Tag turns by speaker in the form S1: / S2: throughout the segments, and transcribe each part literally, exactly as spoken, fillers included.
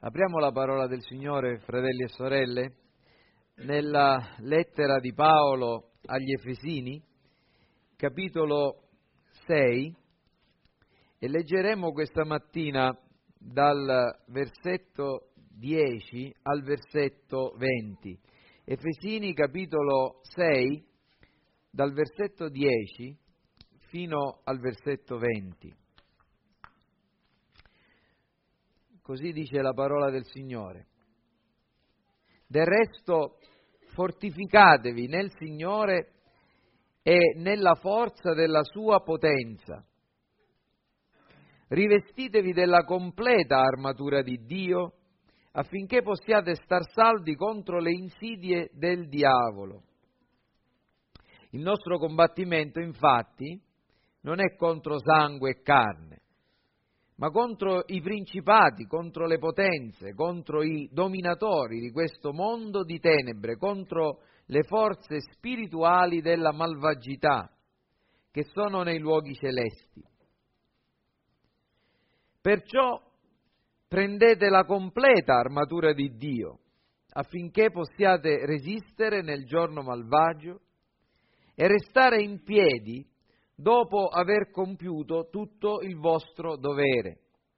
S1: Apriamo la parola del Signore, fratelli e sorelle, nella lettera di Paolo agli Efesini, capitolo sei, e leggeremo questa mattina dal versetto dieci al versetto venti. Efesini, capitolo sei, dal versetto dieci fino al versetto venti. Così dice la parola del Signore. Del resto, fortificatevi nel Signore e nella forza della sua potenza. Rivestitevi della completa armatura di Dio, affinché possiate star saldi contro le insidie del diavolo. Il nostro combattimento, infatti, non è contro sangue e carne, ma contro i principati, contro le potenze, contro i dominatori di questo mondo di tenebre, contro le forze spirituali della malvagità che sono nei luoghi celesti. Perciò prendete la completa armatura di Dio, affinché possiate resistere nel giorno malvagio e restare in piedi dopo aver compiuto tutto il vostro dovere.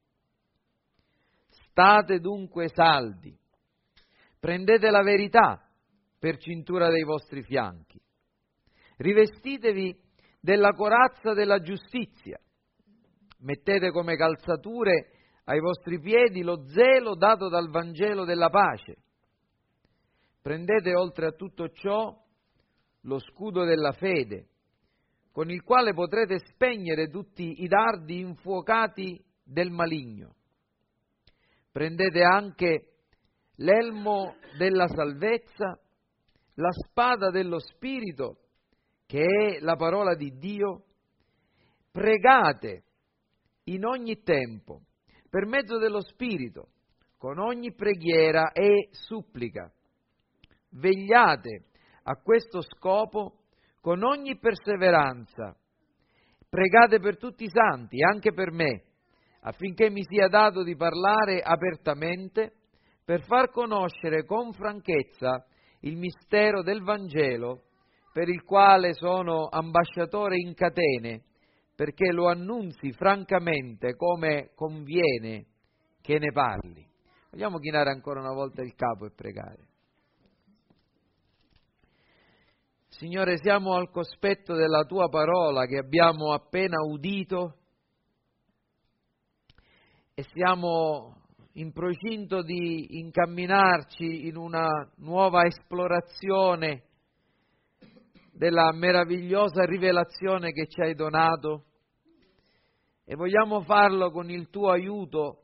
S1: State dunque saldi, prendete la verità per cintura dei vostri fianchi, rivestitevi della corazza della giustizia, mettete come calzature ai vostri piedi lo zelo dato dal Vangelo della pace, prendete oltre a tutto ciò lo scudo della fede, con il quale potrete spegnere tutti i dardi infuocati del maligno. Prendete anche l'elmo della salvezza, la spada dello Spirito, che è la parola di Dio. Pregate in ogni tempo, per mezzo dello Spirito, con ogni preghiera e supplica. Vegliate a questo scopo con ogni perseveranza. Pregate per tutti i santi, anche per me, affinché mi sia dato di parlare apertamente per far conoscere con franchezza il mistero del Vangelo, per il quale sono ambasciatore in catene, perché lo annunzi francamente come conviene che ne parli. Vogliamo chinare ancora una volta il capo e pregare. Signore, siamo al cospetto della Tua parola che abbiamo appena udito e siamo in procinto di incamminarci in una nuova esplorazione della meravigliosa rivelazione che ci hai donato e vogliamo farlo con il Tuo aiuto,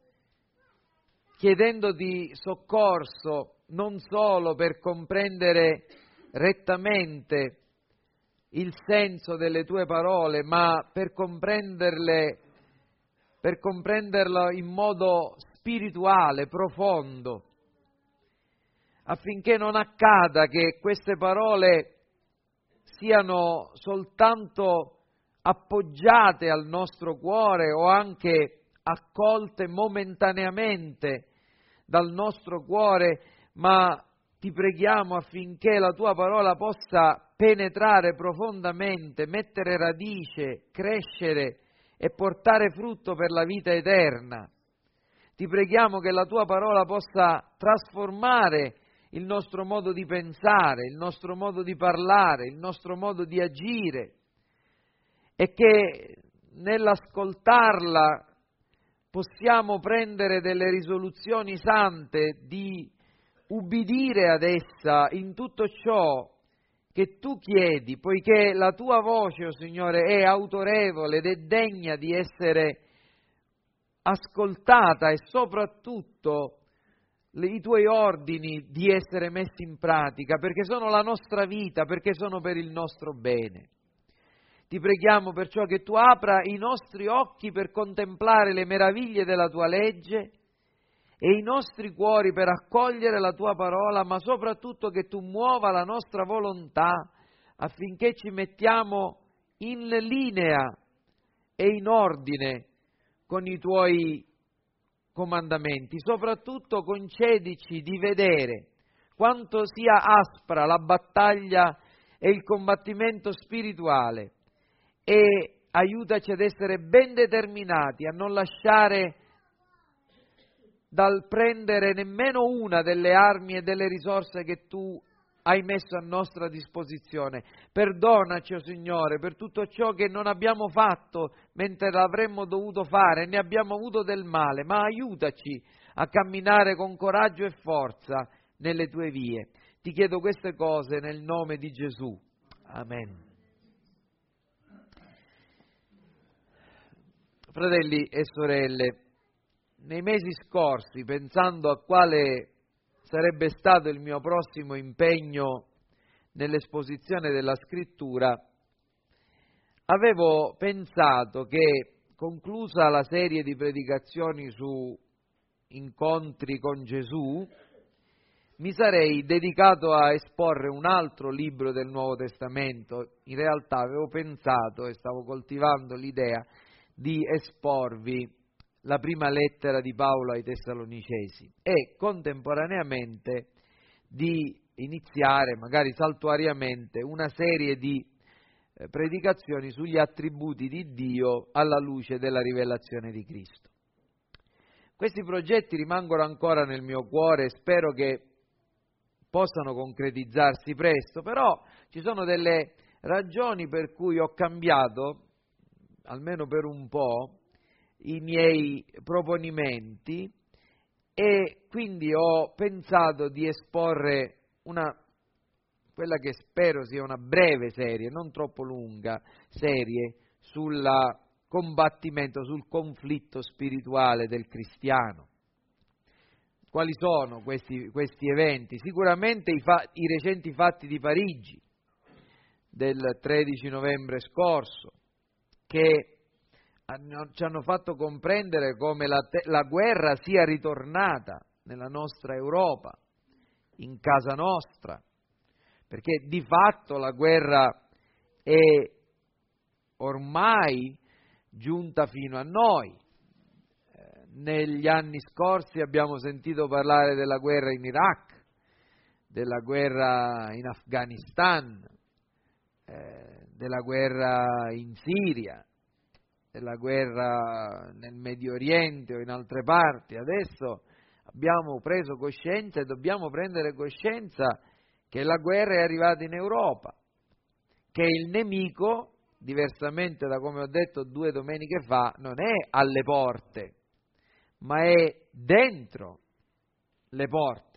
S1: chiedendoti soccorso non solo per comprendere rettamente il senso delle Tue parole, ma per comprenderle, per comprenderlo in modo spirituale, profondo, affinché non accada che queste parole siano soltanto appoggiate al nostro cuore o anche accolte momentaneamente dal nostro cuore, ma ti preghiamo affinché la Tua parola possa penetrare profondamente, mettere radice, crescere e portare frutto per la vita eterna. Ti preghiamo che la Tua parola possa trasformare il nostro modo di pensare, il nostro modo di parlare, il nostro modo di agire e che nell'ascoltarla possiamo prendere delle risoluzioni sante di ubbidire ad essa in tutto ciò che Tu chiedi, poiché la Tua voce, oh Signore, è autorevole ed è degna di essere ascoltata e soprattutto i Tuoi ordini di essere messi in pratica, perché sono la nostra vita, perché sono per il nostro bene. Ti preghiamo perciò che Tu apra i nostri occhi per contemplare le meraviglie della Tua legge e i nostri cuori per accogliere la Tua parola, ma soprattutto che Tu muova la nostra volontà affinché ci mettiamo in linea e in ordine con i Tuoi comandamenti, soprattutto concedici di vedere quanto sia aspra la battaglia e il combattimento spirituale e aiutaci ad essere ben determinati a non lasciare dal prendere nemmeno una delle armi e delle risorse che tu hai messo a nostra disposizione. Perdonaci, o Signore, per tutto ciò che non abbiamo fatto mentre l'avremmo dovuto fare, ne abbiamo avuto del male, ma aiutaci a camminare con coraggio e forza nelle tue vie. Ti chiedo queste cose nel nome di Gesù. Amen. Fratelli e sorelle, nei mesi scorsi, pensando a quale sarebbe stato il mio prossimo impegno nell'esposizione della Scrittura, avevo pensato che, conclusa la serie di predicazioni su incontri con Gesù, mi sarei dedicato a esporre un altro libro del Nuovo Testamento. In realtà avevo pensato e stavo coltivando l'idea di esporvi la prima lettera di Paolo ai Tessalonicesi e contemporaneamente di iniziare, magari saltuariamente, una serie di eh, predicazioni sugli attributi di Dio alla luce della rivelazione di Cristo. Questi progetti rimangono ancora nel mio cuore e spero che possano concretizzarsi presto, però ci sono delle ragioni per cui ho cambiato, almeno per un po', i miei proponimenti e quindi ho pensato di esporre una, quella che spero sia una breve serie, non troppo lunga, serie sul combattimento, sul conflitto spirituale del cristiano. Quali sono questi, questi eventi? Sicuramente i, fa, i recenti fatti di Parigi del tredici novembre scorso, che ci hanno fatto comprendere come la, te- la guerra sia ritornata nella nostra Europa, in casa nostra, perché di fatto la guerra è ormai giunta fino a noi. Eh, negli anni scorsi abbiamo sentito parlare della guerra in Iraq, della guerra in Afghanistan, eh, della guerra in Siria, della guerra nel Medio Oriente o in altre parti. Adesso abbiamo preso coscienza e dobbiamo prendere coscienza che la guerra è arrivata in Europa, che il nemico, diversamente da come ho detto due domeniche fa, non è alle porte, ma è dentro le porte.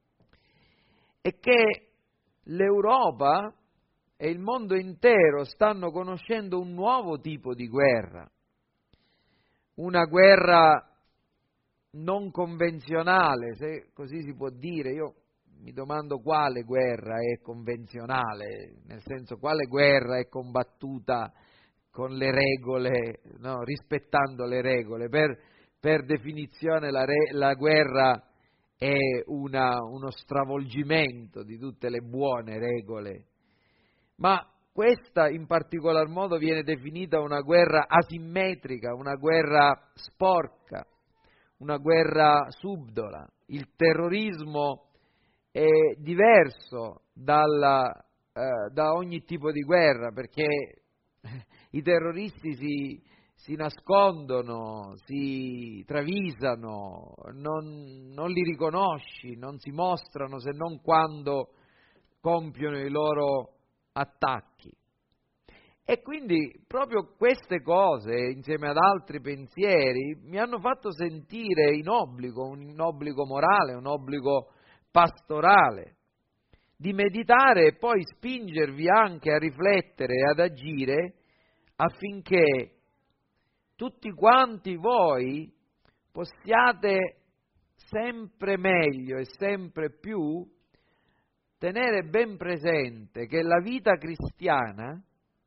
S1: E che l'Europa e il mondo intero stanno conoscendo un nuovo tipo di guerra, una guerra non convenzionale, se così si può dire. Io mi domando quale guerra è convenzionale, nel senso quale guerra è combattuta con le regole, no, rispettando le regole. Per, per definizione la, re, la guerra è una, uno stravolgimento di tutte le buone regole. Ma questa in particolar modo viene definita una guerra asimmetrica, una guerra sporca, una guerra subdola. Il terrorismo è diverso dalla, eh, da ogni tipo di guerra, perché i terroristi si, si nascondono, si travisano, non, non li riconosci, non si mostrano se non quando compiono i loro attacchi. E quindi proprio queste cose, insieme ad altri pensieri, mi hanno fatto sentire in obbligo, un obbligo morale, un obbligo pastorale, di meditare e poi spingervi anche a riflettere e ad agire affinché tutti quanti voi possiate sempre meglio e sempre più tenere ben presente che la vita cristiana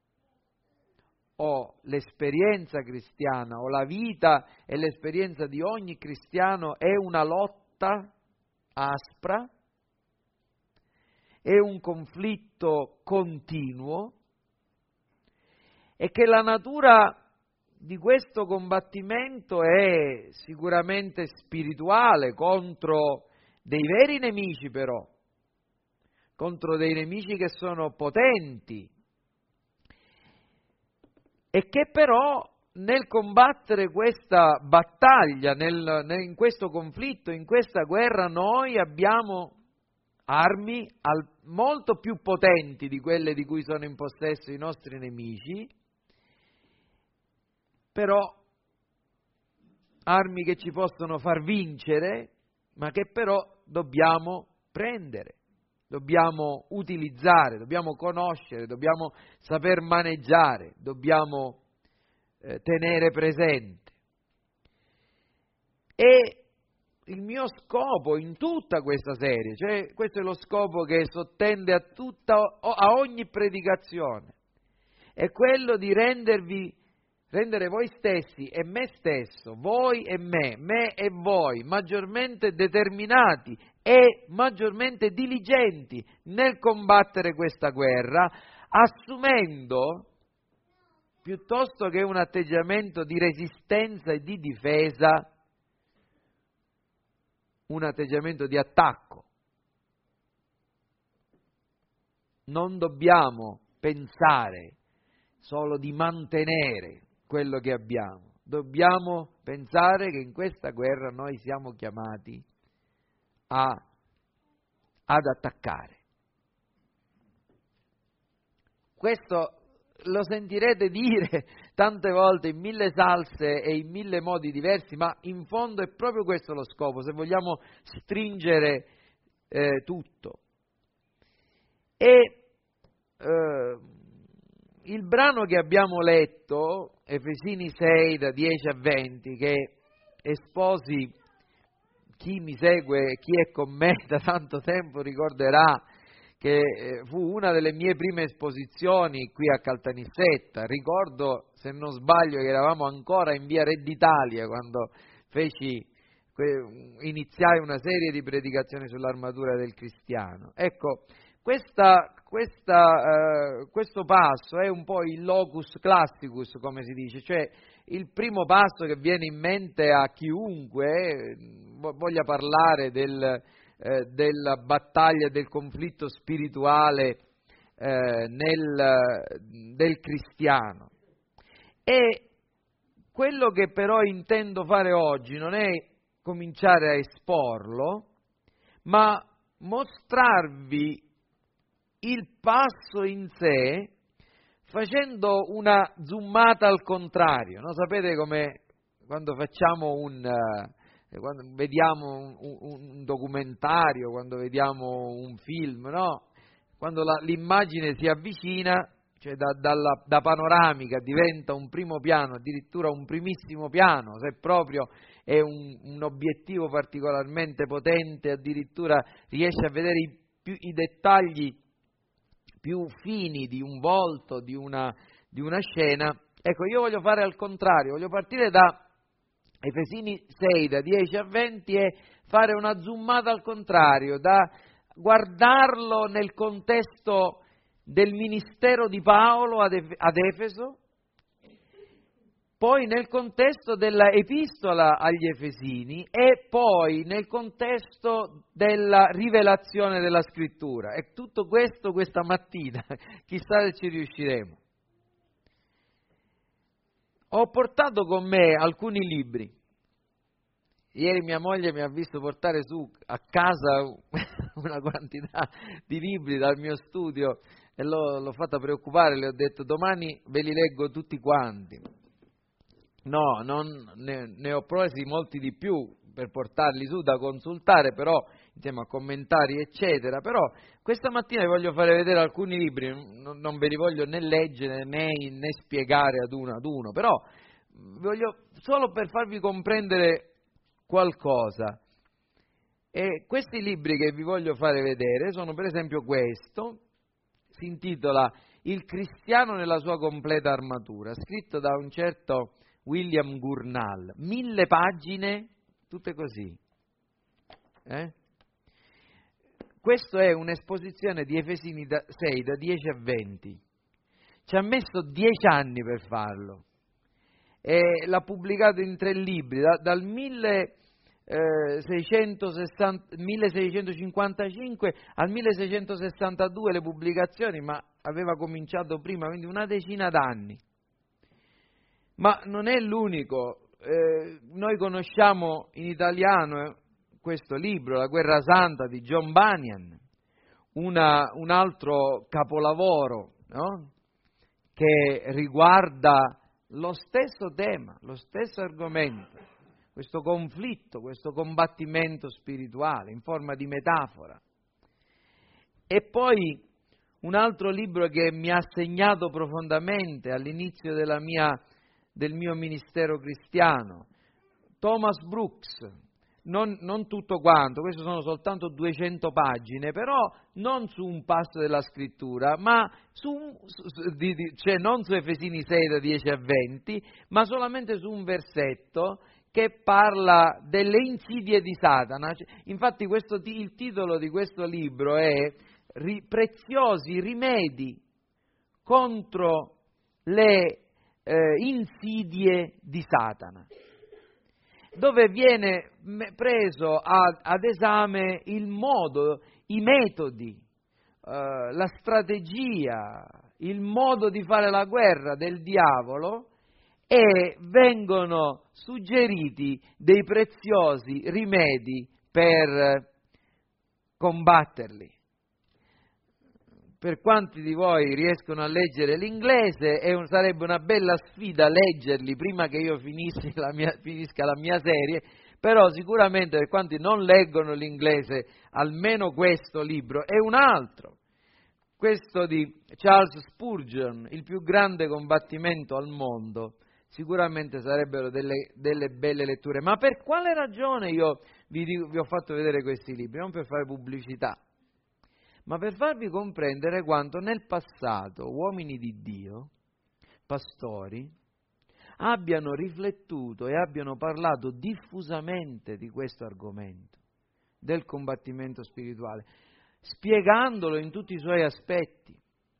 S1: o l'esperienza cristiana o la vita e l'esperienza di ogni cristiano è una lotta aspra, è un conflitto continuo e che la natura di questo combattimento è sicuramente spirituale, contro dei veri nemici però, contro dei nemici che sono potenti e che però nel combattere questa battaglia, nel, nel, in questo conflitto, in questa guerra, noi abbiamo armi al, molto più potenti di quelle di cui sono in possesso i nostri nemici, però armi che ci possono far vincere, ma che però dobbiamo prendere, dobbiamo utilizzare, dobbiamo conoscere, dobbiamo saper maneggiare, dobbiamo eh, tenere presente. E il mio scopo in tutta questa serie, cioè questo è lo scopo che sottende a tutta, a ogni predicazione, è quello di rendervi rendere voi stessi e me stesso, voi e me, me e voi, maggiormente determinati e maggiormente diligenti nel combattere questa guerra, assumendo, piuttosto che un atteggiamento di resistenza e di difesa, un atteggiamento di attacco. Non dobbiamo pensare solo di mantenere quello che abbiamo, dobbiamo pensare che in questa guerra noi siamo chiamati a, ad attaccare. Questo lo sentirete dire tante volte in mille salse e in mille modi diversi, ma in fondo è proprio questo lo scopo, se vogliamo stringere eh, tutto. E eh, il brano che abbiamo letto, Efesini sei, da dieci a venti, che esposi, chi mi segue, chi è con me da tanto tempo ricorderà che fu una delle mie prime esposizioni qui a Caltanissetta. Ricordo, se non sbaglio, che eravamo ancora in via Re d'Italia quando feci, iniziai una serie di predicazioni sull'armatura del cristiano. Ecco, questa, questa, eh, questo passo è un po' il locus classicus, come si dice, cioè il primo passo che viene in mente a chiunque voglia parlare del, eh, della battaglia, del conflitto spirituale eh, nel, del cristiano. E quello che però intendo fare oggi non è cominciare a esporlo, ma mostrarvi il passo in sé facendo una zoomata al contrario, no? Sapete come quando facciamo un eh, quando vediamo un, un, un documentario, quando vediamo un film, no? Quando la, l'immagine si avvicina, cioè da, dalla, da panoramica diventa un primo piano, addirittura un primissimo piano, se proprio è un, un obiettivo particolarmente potente, addirittura riesce a vedere i, più, i dettagli più fini di un volto, di una, di una scena. Ecco, io voglio fare al contrario, voglio partire da Efesini sei, da dieci a venti e fare una zoomata al contrario, da guardarlo nel contesto del ministero di Paolo ad, Ef- ad Efeso, poi nel contesto della epistola agli Efesini e poi nel contesto della rivelazione della Scrittura. E tutto questo questa mattina, chissà se ci riusciremo. Ho portato con me alcuni libri. Ieri mia moglie mi ha visto portare su a casa una quantità di libri dal mio studio e l'ho, l'ho fatta preoccupare, le ho detto domani ve li leggo tutti quanti. No, non, ne, ne ho presi molti di più per portarli su da consultare, però insieme a commentari eccetera, però questa mattina vi voglio fare vedere alcuni libri, non, non ve li voglio né leggere né, né spiegare ad uno ad uno, però voglio solo per farvi comprendere qualcosa. E questi libri che vi voglio fare vedere sono per esempio questo, si intitola Il cristiano nella sua completa armatura, scritto da un certo William Gurnall, mille pagine, tutte così. Eh? Questo è un'esposizione di Efesini sei, da dieci a venti. Ci ha messo dieci anni per farlo. e l'ha pubblicato in tre libri, da, dal milleseicentocinquantacinque al milleseicentosessantadue le pubblicazioni, ma aveva cominciato prima, quindi una decina d'anni. Ma non è l'unico, eh, noi conosciamo in italiano questo libro, La guerra santa di John Bunyan, una, un altro capolavoro, no? Che riguarda lo stesso tema, lo stesso argomento, questo conflitto, questo combattimento spirituale in forma di metafora. E poi un altro libro che mi ha segnato profondamente all'inizio della mia, del mio ministero cristiano, Thomas Brooks, non, non tutto quanto, queste sono soltanto duecento pagine, però non su un passo della scrittura, ma su, su di, di, cioè non su Efesini sei da dieci a venti, ma solamente su un versetto che parla delle insidie di Satana. Infatti questo, il titolo di questo libro è ri, Preziosi rimedi contro le eh, insidie di Satana, dove viene preso a, ad esame il modo, i metodi, eh, la strategia, il modo di fare la guerra del diavolo, e vengono suggeriti dei preziosi rimedi per combatterli. Per quanti di voi riescono a leggere l'inglese, è un, sarebbe una bella sfida leggerli prima che io finissi la mia, finisca la mia serie, però sicuramente per quanti non leggono l'inglese, almeno questo libro è un altro. Questo di Charles Spurgeon, Il più grande combattimento al mondo, sicuramente sarebbero delle, delle belle letture. Ma per quale ragione io vi, vi ho fatto vedere questi libri? Non per fare pubblicità, ma per farvi comprendere quanto nel passato uomini di Dio, pastori, abbiano riflettuto e abbiano parlato diffusamente di questo argomento, del combattimento spirituale, spiegandolo in tutti i suoi aspetti.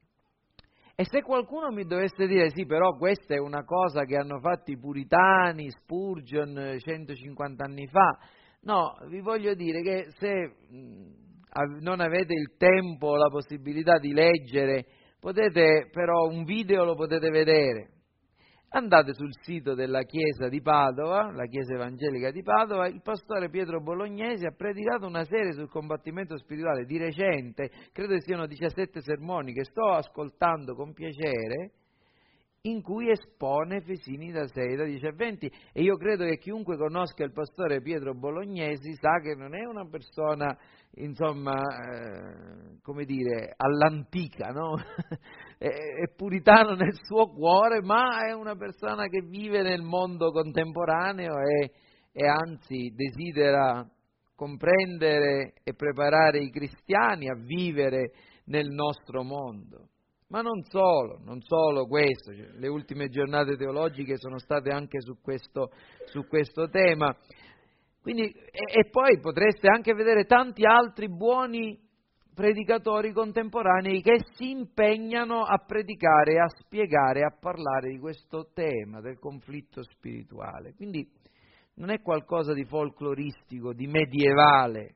S1: E se qualcuno mi dovesse dire, sì, però questa è una cosa che hanno fatto i puritani, Spurgeon, centocinquanta anni fa, no, vi voglio dire che se non avete il tempo o la possibilità di leggere, potete, però un video lo potete vedere. Andate sul sito della Chiesa di Padova, la Chiesa Evangelica di Padova, il pastore Pietro Bolognesi ha predicato una serie sul combattimento spirituale di recente, credo che siano diciassette sermoni che sto ascoltando con piacere, in cui espone Efesini da sei, da dieci a venti, e io credo che chiunque conosca il pastore Pietro Bolognesi sa che non è una persona, insomma, eh, come dire, all'antica, no? è, è puritano nel suo cuore, ma è una persona che vive nel mondo contemporaneo e, e anzi desidera comprendere e preparare i cristiani a vivere nel nostro mondo. Ma non solo, non solo questo, cioè, le ultime giornate teologiche sono state anche su questo, su questo tema. Quindi, e, e poi potreste anche vedere tanti altri buoni predicatori contemporanei che si impegnano a predicare, a spiegare, a parlare di questo tema del conflitto spirituale. Quindi non è qualcosa di folcloristico, di medievale.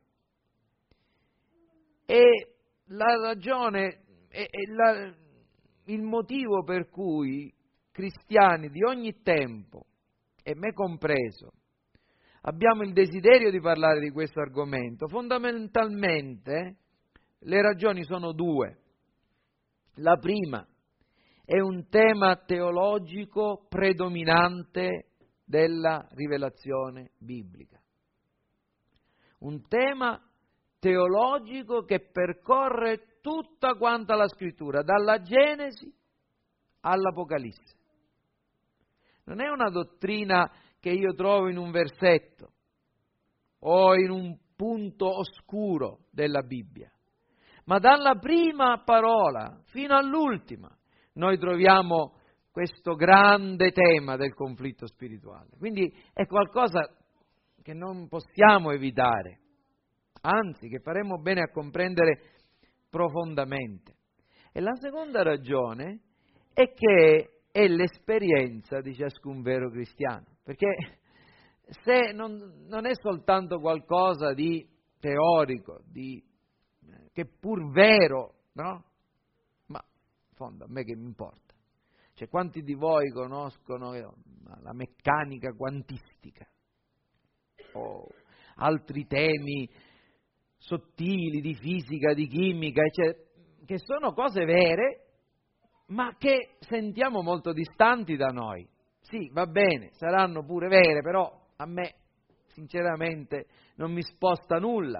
S1: E la ragione, e, e la, il motivo per cui cristiani di ogni tempo, e me compreso, abbiamo il desiderio di parlare di questo argomento, fondamentalmente le ragioni sono due. La prima è un tema teologico predominante della rivelazione biblica. Un tema teologico che percorre tutta quanta la scrittura, dalla Genesi all'Apocalisse. Non è una dottrina che io trovo in un versetto o in un punto oscuro della Bibbia, ma dalla prima parola fino all'ultima noi troviamo questo grande tema del conflitto spirituale. Quindi è qualcosa che non possiamo evitare, anzi che faremo bene a comprendere profondamente. E la seconda ragione è che è l'esperienza di ciascun vero cristiano, perché se non, non è soltanto qualcosa di teorico, di, che pur vero, no? Ma in fondo a me che mi importa? Cioè, quanti di voi conoscono la meccanica quantistica o altri temi sottili di fisica, di chimica, cioè, che sono cose vere, ma che sentiamo molto distanti da noi. Sì, va bene, saranno pure vere, però a me sinceramente non mi sposta nulla.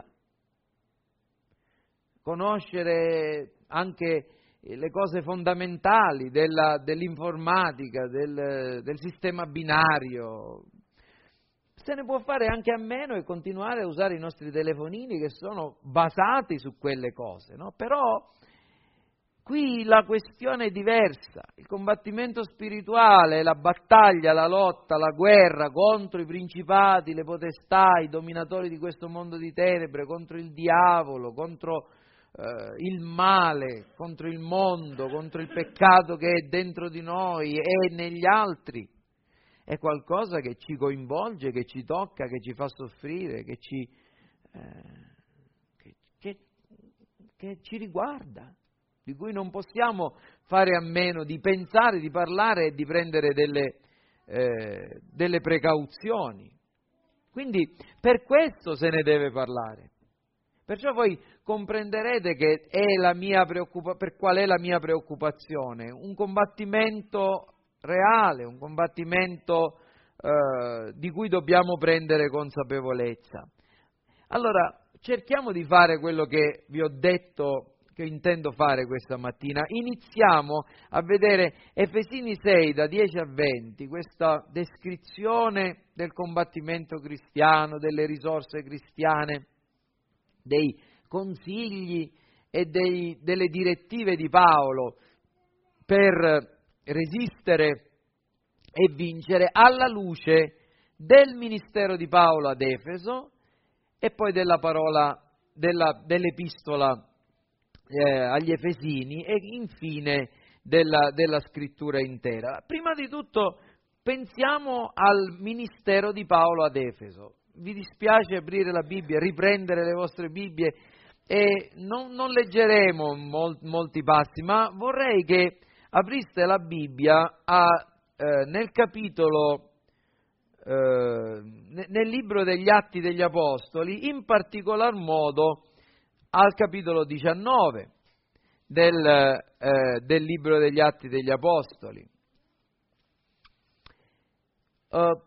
S1: Conoscere anche le cose fondamentali della, dell'informatica, del, del sistema binario, se ne può fare anche a meno e continuare a usare i nostri telefonini che sono basati su quelle cose, no? Però qui la questione è diversa, il combattimento spirituale, la battaglia, la lotta, la guerra contro i principati, le potestà, i dominatori di questo mondo di tenebre, contro il diavolo, contro eh, il male, contro il mondo, contro il peccato che è dentro di noi e negli altri, è qualcosa che ci coinvolge, che ci tocca, che ci fa soffrire, che ci, eh, che, che, che ci riguarda, di cui non possiamo fare a meno di pensare, di parlare e di prendere delle, eh, delle precauzioni. Quindi per questo se ne deve parlare. Perciò voi comprenderete che è la mia preoccupa- per qual è la mia preoccupazione, un combattimento reale, un combattimento eh, di cui dobbiamo prendere consapevolezza. Allora, cerchiamo di fare quello che vi ho detto che intendo fare questa mattina. Iniziamo a vedere Efesini sei da dieci a venti, questa descrizione del combattimento cristiano, delle risorse cristiane, dei consigli e dei, delle direttive di Paolo per resistere e vincere alla luce del ministero di Paolo ad Efeso e poi della parola, della, dell'epistola eh, agli Efesini e infine della, della scrittura intera. Prima di tutto pensiamo al ministero di Paolo ad Efeso. Vi dispiace aprire la Bibbia, riprendere le vostre Bibbie e non, non leggeremo mol, molti passi, ma vorrei che apriste la Bibbia a, eh, nel capitolo, eh, nel libro degli Atti degli Apostoli, in particolar modo al capitolo diciannove del, eh, del libro degli Atti degli Apostoli. Uh,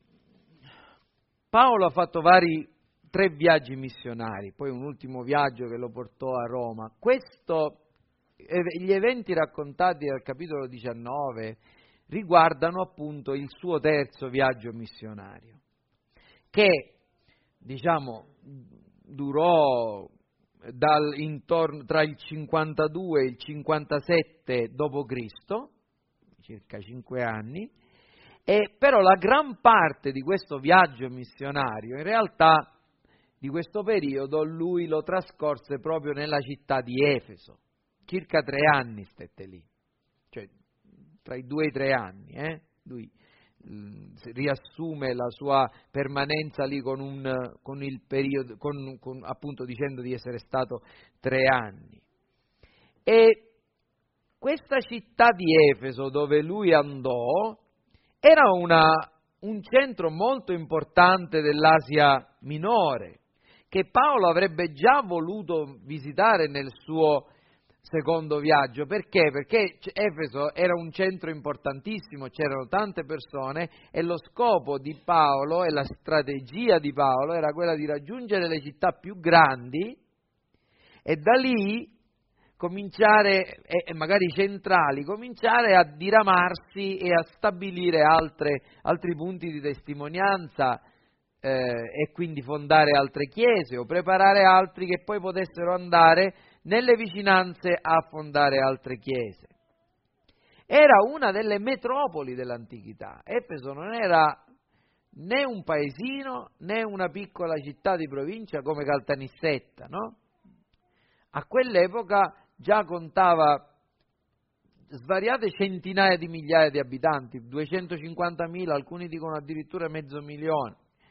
S1: Paolo ha fatto vari, tre viaggi missionari, poi un ultimo viaggio che lo portò a Roma. Questo Gli eventi raccontati dal capitolo diciannove riguardano appunto il suo terzo viaggio missionario, che diciamo durò dal, intorno, tra il cinquantadue e il cinquantasette dopo Cristo, circa cinque anni, e però la gran parte di questo viaggio missionario, in realtà di questo periodo, lui lo trascorse proprio nella città di Efeso. Circa tre anni stette lì, cioè tra i due e i tre anni, eh? Lui mh, riassume la sua permanenza lì con un con il periodo, con, con, appunto dicendo di essere stato tre anni. E questa città di Efeso dove lui andò era una, un centro molto importante dell'Asia minore, che Paolo avrebbe già voluto visitare nel suo secondo viaggio. Perché? Perché Efeso era un centro importantissimo, c'erano tante persone e lo scopo di Paolo e la strategia di Paolo era quella di raggiungere le città più grandi e da lì cominciare, e magari centrali, cominciare a diramarsi e a stabilire altre, altri punti di testimonianza eh, e quindi fondare altre chiese o preparare altri che poi potessero andare nelle vicinanze a fondare altre chiese. Era una delle metropoli dell'antichità. Efeso non era né un paesino né una piccola città di provincia come Caltanissetta, no? A quell'epoca già contava svariate centinaia di migliaia di abitanti, duecentocinquantamila, alcuni dicono addirittura mezzo milione.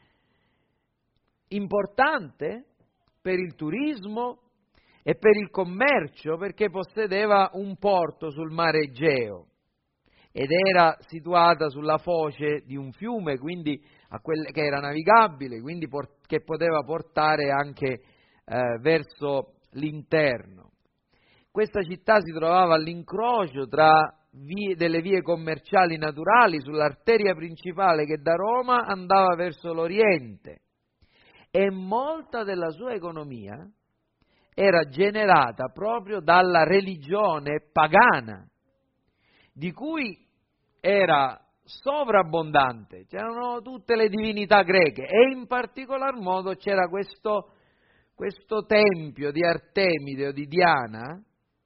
S1: Importante per il turismo e per il commercio, perché possedeva un porto sul mare Egeo ed era situata sulla foce di un fiume, quindi a quelle, che era navigabile, quindi port, che poteva portare anche eh, verso l'interno. Questa città si trovava all'incrocio tra vie, delle vie commerciali naturali sull'arteria principale che da Roma andava verso l'Oriente, e molta della sua economia era generata proprio dalla religione pagana, di cui era sovrabbondante. C'erano tutte le divinità greche e in particolar modo c'era questo, questo tempio di Artemide o di Diana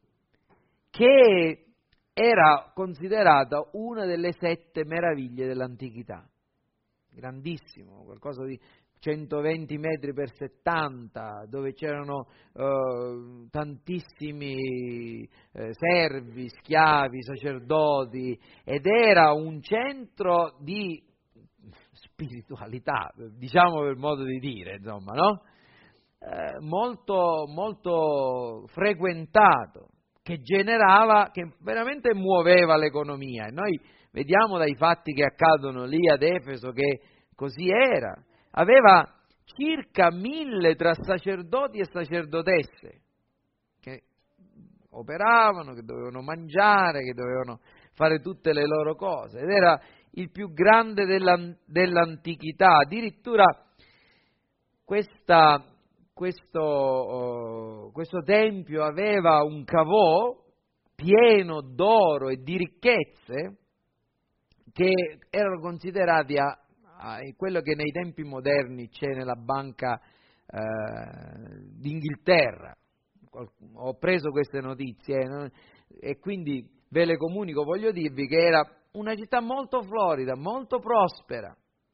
S1: che era considerata una delle sette meraviglie dell'antichità. Grandissimo, qualcosa di centoventi metri per settanta, dove c'erano eh, tantissimi eh, servi, schiavi, sacerdoti, ed era un centro di spiritualità, diciamo per modo di dire, insomma, no? Eh, molto, molto frequentato, che generava, che veramente muoveva l'economia, e noi vediamo dai fatti che accadono lì ad Efeso che così era. Aveva circa mille tra sacerdoti e sacerdotesse che operavano, che dovevano mangiare, che dovevano fare tutte le loro cose, ed era il più grande della, dell'antichità. Addirittura questa, questo, uh, questo tempio aveva un cavò pieno d'oro e di ricchezze che erano considerati a quello che nei tempi moderni c'è nella Banca eh, d'Inghilterra. Ho preso queste notizie eh, e quindi ve le comunico. Voglio dirvi che era una città molto florida, molto prospera.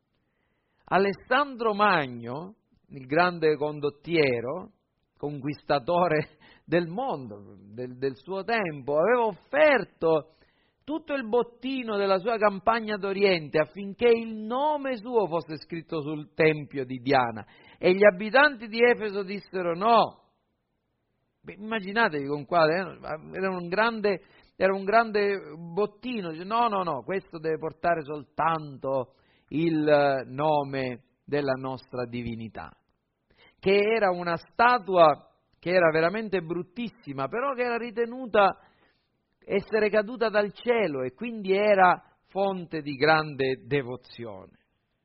S1: Alessandro Magno, il grande condottiero, conquistatore del mondo, del, del suo tempo, aveva offerto tutto il bottino della sua campagna d'Oriente affinché il nome suo fosse scritto sul tempio di Diana, e gli abitanti di Efeso dissero no. Beh, immaginatevi con quale, era un grande, era un grande bottino, no no no, questo deve portare soltanto il nome della nostra divinità, che era una statua che era veramente bruttissima, però che era ritenuta essere caduta dal cielo e quindi era fonte di grande devozione.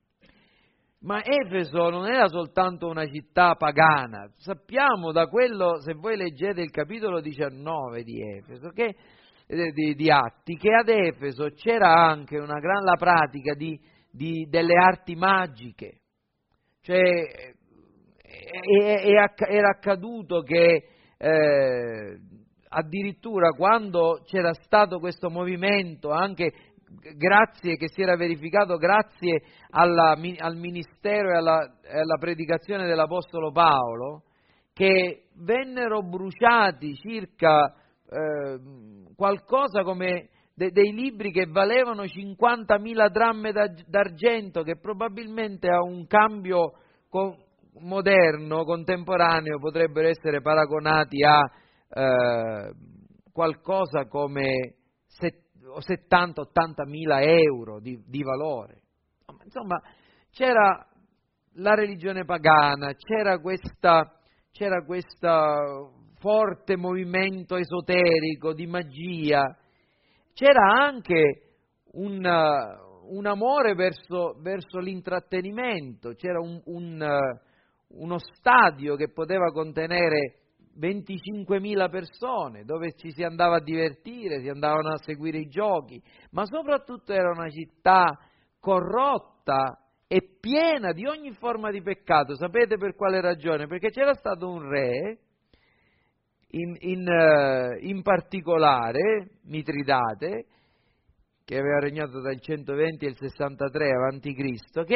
S1: Ma Efeso non era soltanto una città pagana. Sappiamo da quello, se voi leggete il capitolo diciannove di Efeso, che, eh, di, di Atti, che ad Efeso c'era anche una gran la pratica di, di, delle arti magiche. Cioè è, è, è, era accaduto che eh, addirittura quando c'era stato questo movimento, anche grazie, che si era verificato grazie alla, al ministero e alla, alla predicazione dell'Apostolo Paolo, che vennero bruciati circa eh, qualcosa come de, dei libri che valevano cinquantamila dramme d'argento, che probabilmente a un cambio con, moderno, contemporaneo, potrebbero essere paragonati a Eh, qualcosa come settanta ottanta mila euro di, di valore. Insomma, c'era la religione pagana, c'era questa, c'era questo forte movimento esoterico di magia, c'era anche un, un amore verso, verso l'intrattenimento, c'era un, un, uno stadio che poteva contenere venticinquemila persone, dove ci si andava a divertire, si andavano a seguire i giochi, ma soprattutto era una città corrotta e piena di ogni forma di peccato. Sapete per quale ragione? Perché c'era stato un re, in, in, in particolare Mitridate, che aveva regnato dal centoventi al sessantatré avanti Cristo, che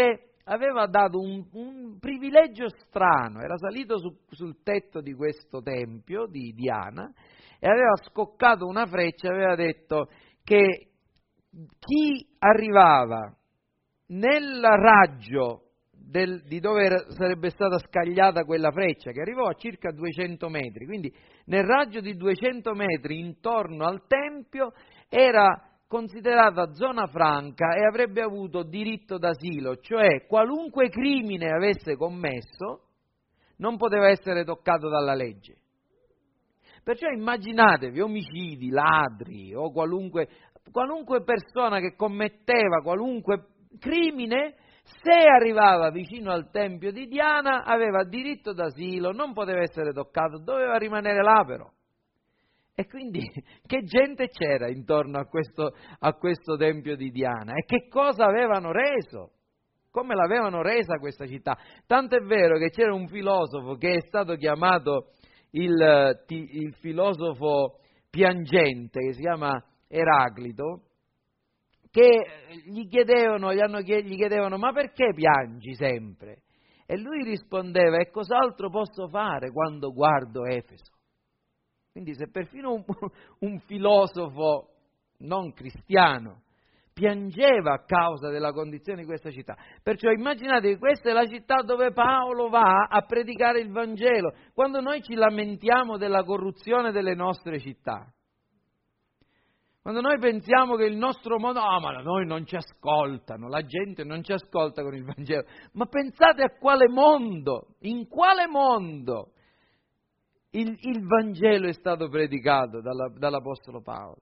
S1: aveva dato un, un privilegio strano, era salito su, sul tetto di questo tempio di Diana e aveva scoccato una freccia, aveva detto che chi arrivava nel raggio del, di dove era, sarebbe stata scagliata quella freccia, che arrivò a circa duecento metri, quindi nel raggio di duecento metri intorno al tempio era considerata zona franca e avrebbe avuto diritto d'asilo, cioè qualunque crimine avesse commesso non poteva essere toccato dalla legge. Perciò immaginatevi omicidi, ladri o qualunque, qualunque persona che commetteva qualunque crimine, se arrivava vicino al tempio di Diana aveva diritto d'asilo, non poteva essere toccato, doveva rimanere là però. E quindi che gente c'era intorno a questo, a questo tempio di Diana e che cosa avevano reso? Come l'avevano resa questa città? Tanto è vero che c'era un filosofo che è stato chiamato il, il filosofo piangente, che si chiama Eraclito, che gli chiedevano, gli, hanno, gli chiedevano ma perché piangi sempre? E lui rispondeva e cos'altro posso fare quando guardo Efeso? Quindi se perfino un, un filosofo non cristiano piangeva a causa della condizione di questa città. Perciò immaginate che questa è la città dove Paolo va a predicare il Vangelo. Quando noi ci lamentiamo della corruzione delle nostre città, quando noi pensiamo che il nostro mondo, ah, ma noi non ci ascoltano, la gente non ci ascolta con il Vangelo, ma pensate a quale mondo, in quale mondo il, il Vangelo è stato predicato dalla, dall'Apostolo Paolo.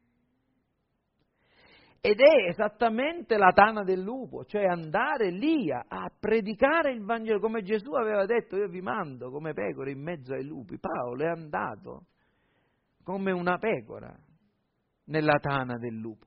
S1: Ed è esattamente la tana del lupo, cioè andare lì a, a predicare il Vangelo, come Gesù aveva detto, io vi mando come pecore in mezzo ai lupi. Paolo è andato come una pecora nella tana del lupo.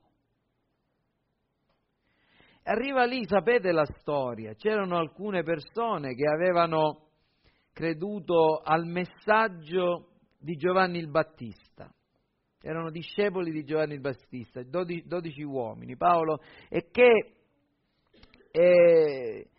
S1: Arriva lì, sapete la storia, c'erano alcune persone che avevano creduto al messaggio di Giovanni il Battista. Erano discepoli di Giovanni il Battista, dodici, dodici uomini, Paolo, e che eh,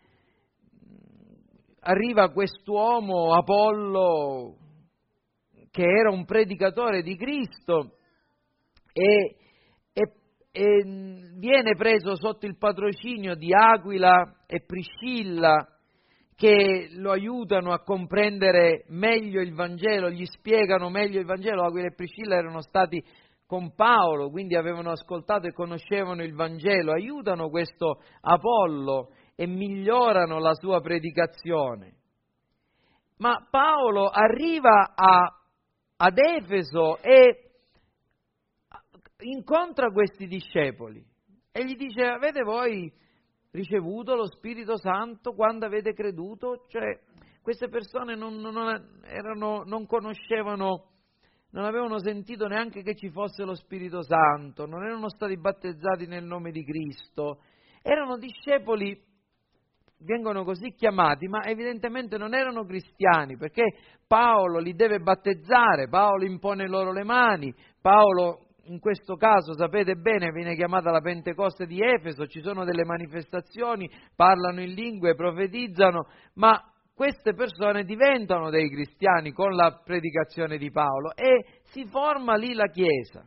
S1: arriva quest'uomo Apollo, che era un predicatore di Cristo, e, e, e viene preso sotto il patrocinio di Aquila e Priscilla, che lo aiutano a comprendere meglio il Vangelo, gli spiegano meglio il Vangelo. Aquila e Priscilla erano stati con Paolo, quindi avevano ascoltato e conoscevano il Vangelo, aiutano questo Apollo e migliorano la sua predicazione. Ma Paolo arriva a, ad Efeso e incontra questi discepoli e gli dice: avete voi ricevuto lo Spirito Santo quando avete creduto? Cioè, queste persone non, non, erano, non conoscevano, non avevano sentito neanche che ci fosse lo Spirito Santo, non erano stati battezzati nel nome di Cristo, erano discepoli, vengono così chiamati, ma evidentemente non erano cristiani, perché Paolo li deve battezzare, Paolo impone loro le mani, Paolo in questo caso, sapete bene, viene chiamata la Pentecoste di Efeso, ci sono delle manifestazioni, parlano in lingue, profetizzano, ma queste persone diventano dei cristiani con la predicazione di Paolo e si forma lì la Chiesa.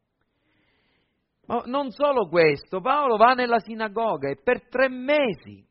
S1: Ma non solo questo, Paolo va nella sinagoga e per tre mesi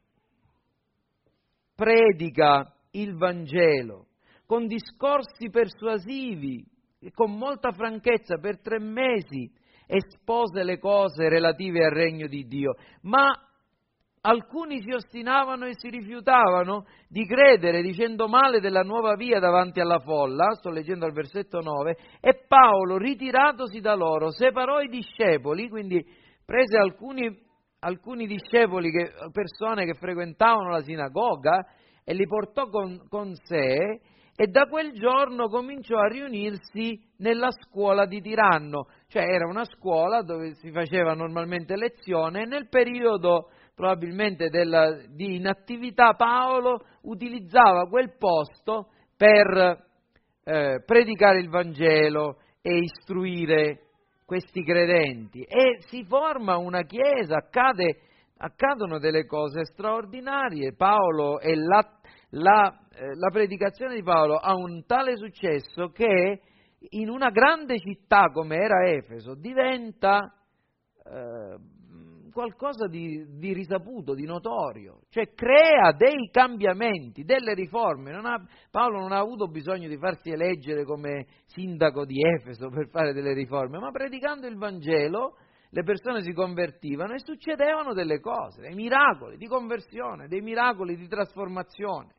S1: predica il Vangelo con discorsi persuasivi, e con molta franchezza per tre mesi espose le cose relative al regno di Dio, ma alcuni si ostinavano e si rifiutavano di credere dicendo male della nuova via davanti alla folla, sto leggendo al versetto nove, e Paolo, ritiratosi da loro, separò i discepoli, quindi prese alcuni, alcuni discepoli, che, persone che frequentavano la sinagoga, e li portò con, con sé, e da quel giorno cominciò a riunirsi nella scuola di Tiranno, cioè era una scuola dove si faceva normalmente lezione, e nel periodo probabilmente della, di inattività Paolo utilizzava quel posto per eh, predicare il Vangelo e istruire questi credenti. E si forma una chiesa, accade, accadono delle cose straordinarie. Paolo e la, la, eh, la predicazione di Paolo ha un tale successo che in una grande città come era Efeso diventa eh, qualcosa di, di risaputo, di notorio, cioè crea dei cambiamenti, delle riforme. Non ha, Paolo non ha avuto bisogno di farsi eleggere come sindaco di Efeso per fare delle riforme, ma predicando il Vangelo le persone si convertivano e succedevano delle cose, dei miracoli di conversione, dei miracoli di trasformazione.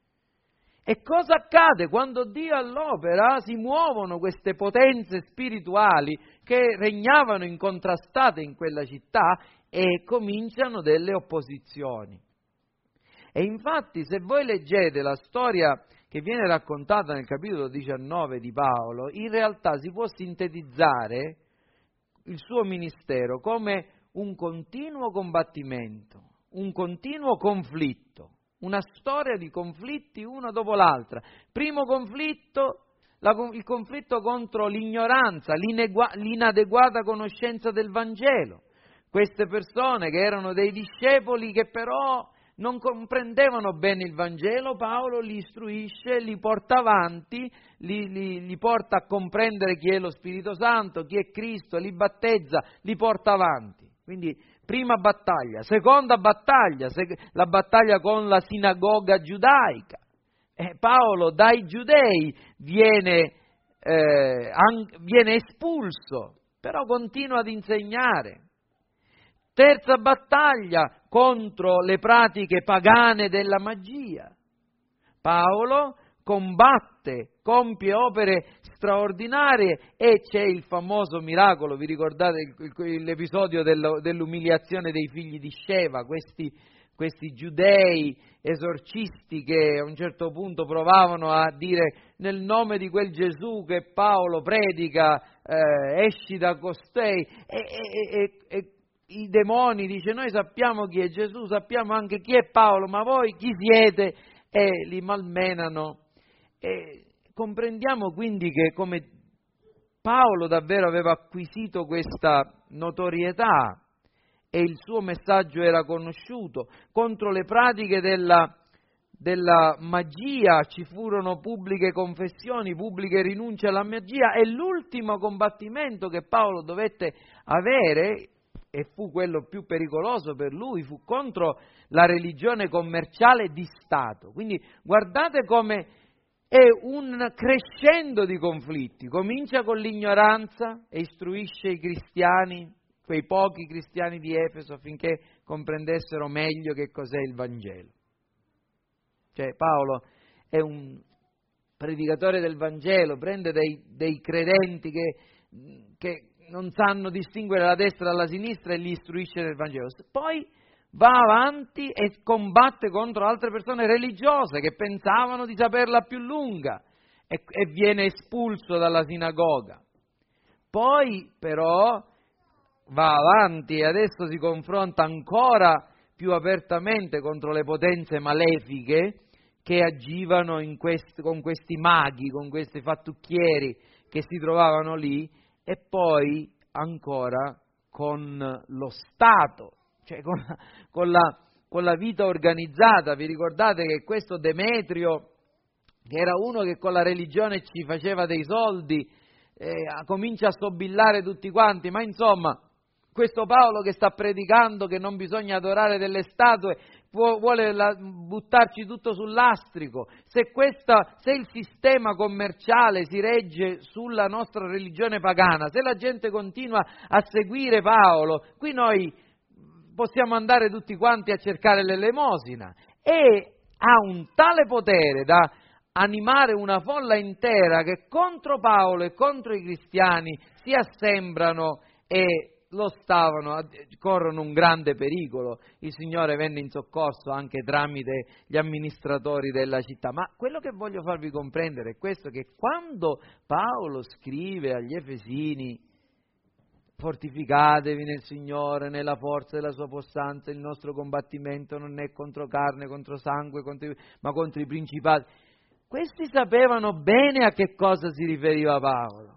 S1: E cosa accade quando Dio è all'opera? Si muovono queste potenze spirituali che regnavano incontrastate in quella città e cominciano delle opposizioni. E infatti, se voi leggete la storia che viene raccontata nel capitolo diciannove di Paolo, in realtà si può sintetizzare il suo ministero come un continuo combattimento, un continuo conflitto, una storia di conflitti una dopo l'altra. Primo conflitto, la, il conflitto contro l'ignoranza, l'inadeguata conoscenza del Vangelo. Queste persone che erano dei discepoli che però non comprendevano bene il Vangelo, Paolo li istruisce, li porta avanti, li, li, li porta a comprendere chi è lo Spirito Santo, chi è Cristo, li battezza, li porta avanti. Quindi prima battaglia, seconda battaglia, la battaglia con la sinagoga giudaica. E Paolo dai giudei viene, eh, an, viene espulso, però continua ad insegnare. Terza battaglia contro le pratiche pagane della magia. Paolo combatte, compie opere straordinarie e c'è il famoso miracolo, vi ricordate l'episodio dell'umiliazione dei figli di Sceva, questi, questi giudei esorcisti che a un certo punto provavano a dire nel nome di quel Gesù che Paolo predica, eh, esci da costei e, e, e, e i demoni dice noi sappiamo chi è Gesù, sappiamo anche chi è Paolo, ma voi chi siete? E li malmenano. E comprendiamo quindi che come Paolo davvero aveva acquisito questa notorietà e il suo messaggio era conosciuto, contro le pratiche della, della magia ci furono pubbliche confessioni, pubbliche rinunce alla magia e l'ultimo combattimento che Paolo dovette avere, e fu quello più pericoloso per lui, fu contro la religione commerciale di Stato. Quindi guardate come è un crescendo di conflitti, comincia con l'ignoranza e istruisce i cristiani, quei pochi cristiani di Efeso, affinché comprendessero meglio che cos'è il Vangelo. Cioè Paolo è un predicatore del Vangelo, prende dei, dei credenti che, che non sanno distinguere la destra dalla sinistra e li istruisce nel Vangelo. Poi va avanti e combatte contro altre persone religiose che pensavano di saperla più lunga e, e viene espulso dalla sinagoga. Poi però va avanti e adesso si confronta ancora più apertamente contro le potenze malefiche che agivano in quest- con questi maghi, con questi fattucchieri che si trovavano lì, e poi ancora con lo Stato, cioè con, con, la, con la vita organizzata. Vi ricordate che questo Demetrio, che era uno che con la religione ci faceva dei soldi, eh, comincia a sobillare tutti quanti, ma insomma questo Paolo che sta predicando che non bisogna adorare delle statue vuole la, buttarci tutto sul lastrico. Se, questa, se il sistema commerciale si regge sulla nostra religione pagana, se la gente continua a seguire Paolo, qui noi possiamo andare tutti quanti a cercare l'elemosina. E ha un tale potere da animare una folla intera che contro Paolo e contro i cristiani si assembrano e lo stavano, corrono un grande pericolo. Il Signore venne in soccorso anche tramite gli amministratori della città. Ma quello che voglio farvi comprendere è questo, che quando Paolo scrive agli Efesini fortificatevi nel Signore, nella forza della sua possanza, il nostro combattimento non è contro carne, contro sangue, contro, ma contro i principati, questi sapevano bene a che cosa si riferiva Paolo.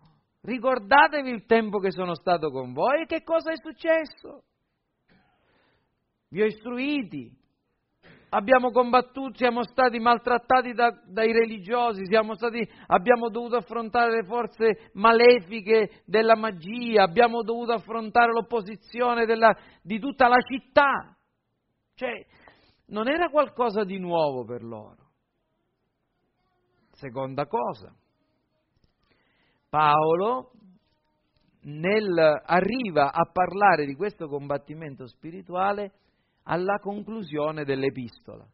S1: Ricordatevi il tempo che sono stato con voi e che cosa è successo. vi ho istruiti, abbiamo combattuto, siamo stati maltrattati da, dai religiosi, siamo stati, abbiamo dovuto affrontare le forze malefiche della magia, abbiamo dovuto affrontare l'opposizione della, di tutta la città. Cioè, non era qualcosa di nuovo per loro. Seconda cosa, Paolo nel, arriva a parlare di questo combattimento spirituale alla conclusione dell'epistola.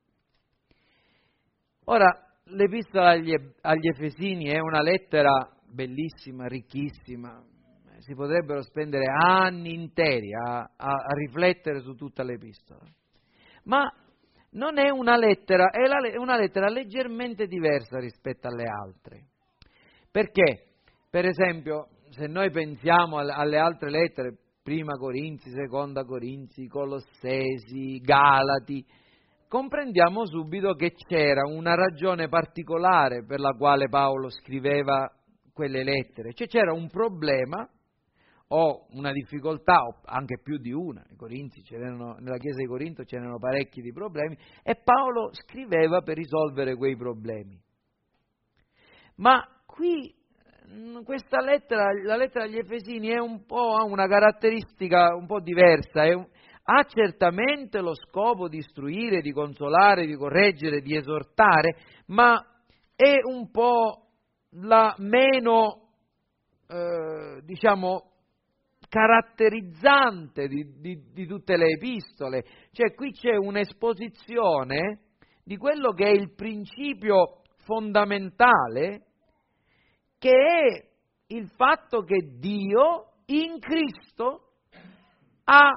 S1: Ora, l'epistola agli, agli Efesini è una lettera bellissima, ricchissima, si potrebbero spendere anni interi a, a, a riflettere su tutta l'epistola, ma non è una lettera, è la, una lettera leggermente diversa rispetto alle altre. Perché? Per esempio, se noi pensiamo alle altre lettere, Prima Corinzi, Seconda Corinzi, Colossesi, Galati, comprendiamo subito che c'era una ragione particolare per la quale Paolo scriveva quelle lettere. Cioè c'era un problema o una difficoltà, o anche più di una. I Corinzi c'erano, nella chiesa di Corinto c'erano parecchi di problemi e Paolo scriveva per risolvere quei problemi. Ma qui questa lettera, la lettera agli Efesini, è un po', ha una caratteristica un po' diversa, è un, ha certamente lo scopo di istruire, di consolare, di correggere, di esortare, ma è un po' la meno, eh, diciamo, caratterizzante di, di, di tutte le epistole. Cioè qui c'è un'esposizione di quello che è il principio fondamentale, che è il fatto che Dio in Cristo ha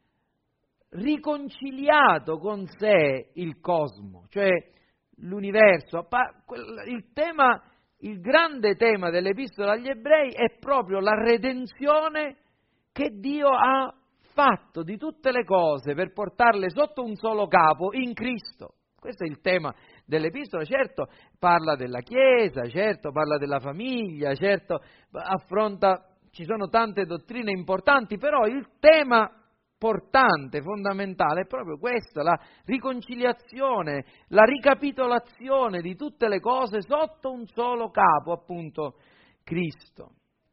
S1: riconciliato con sé il cosmo, cioè l'universo. Il tema, il grande tema dell'Epistola agli Ebrei è proprio la redenzione che Dio ha fatto di tutte le cose per portarle sotto un solo capo in Cristo. Questo è il tema dell'Epistola. Certo parla della Chiesa, certo parla della famiglia, certo affronta, ci sono tante dottrine importanti, però il tema portante, fondamentale è proprio questo, la riconciliazione, la ricapitolazione di tutte le cose sotto un solo capo, appunto Cristo.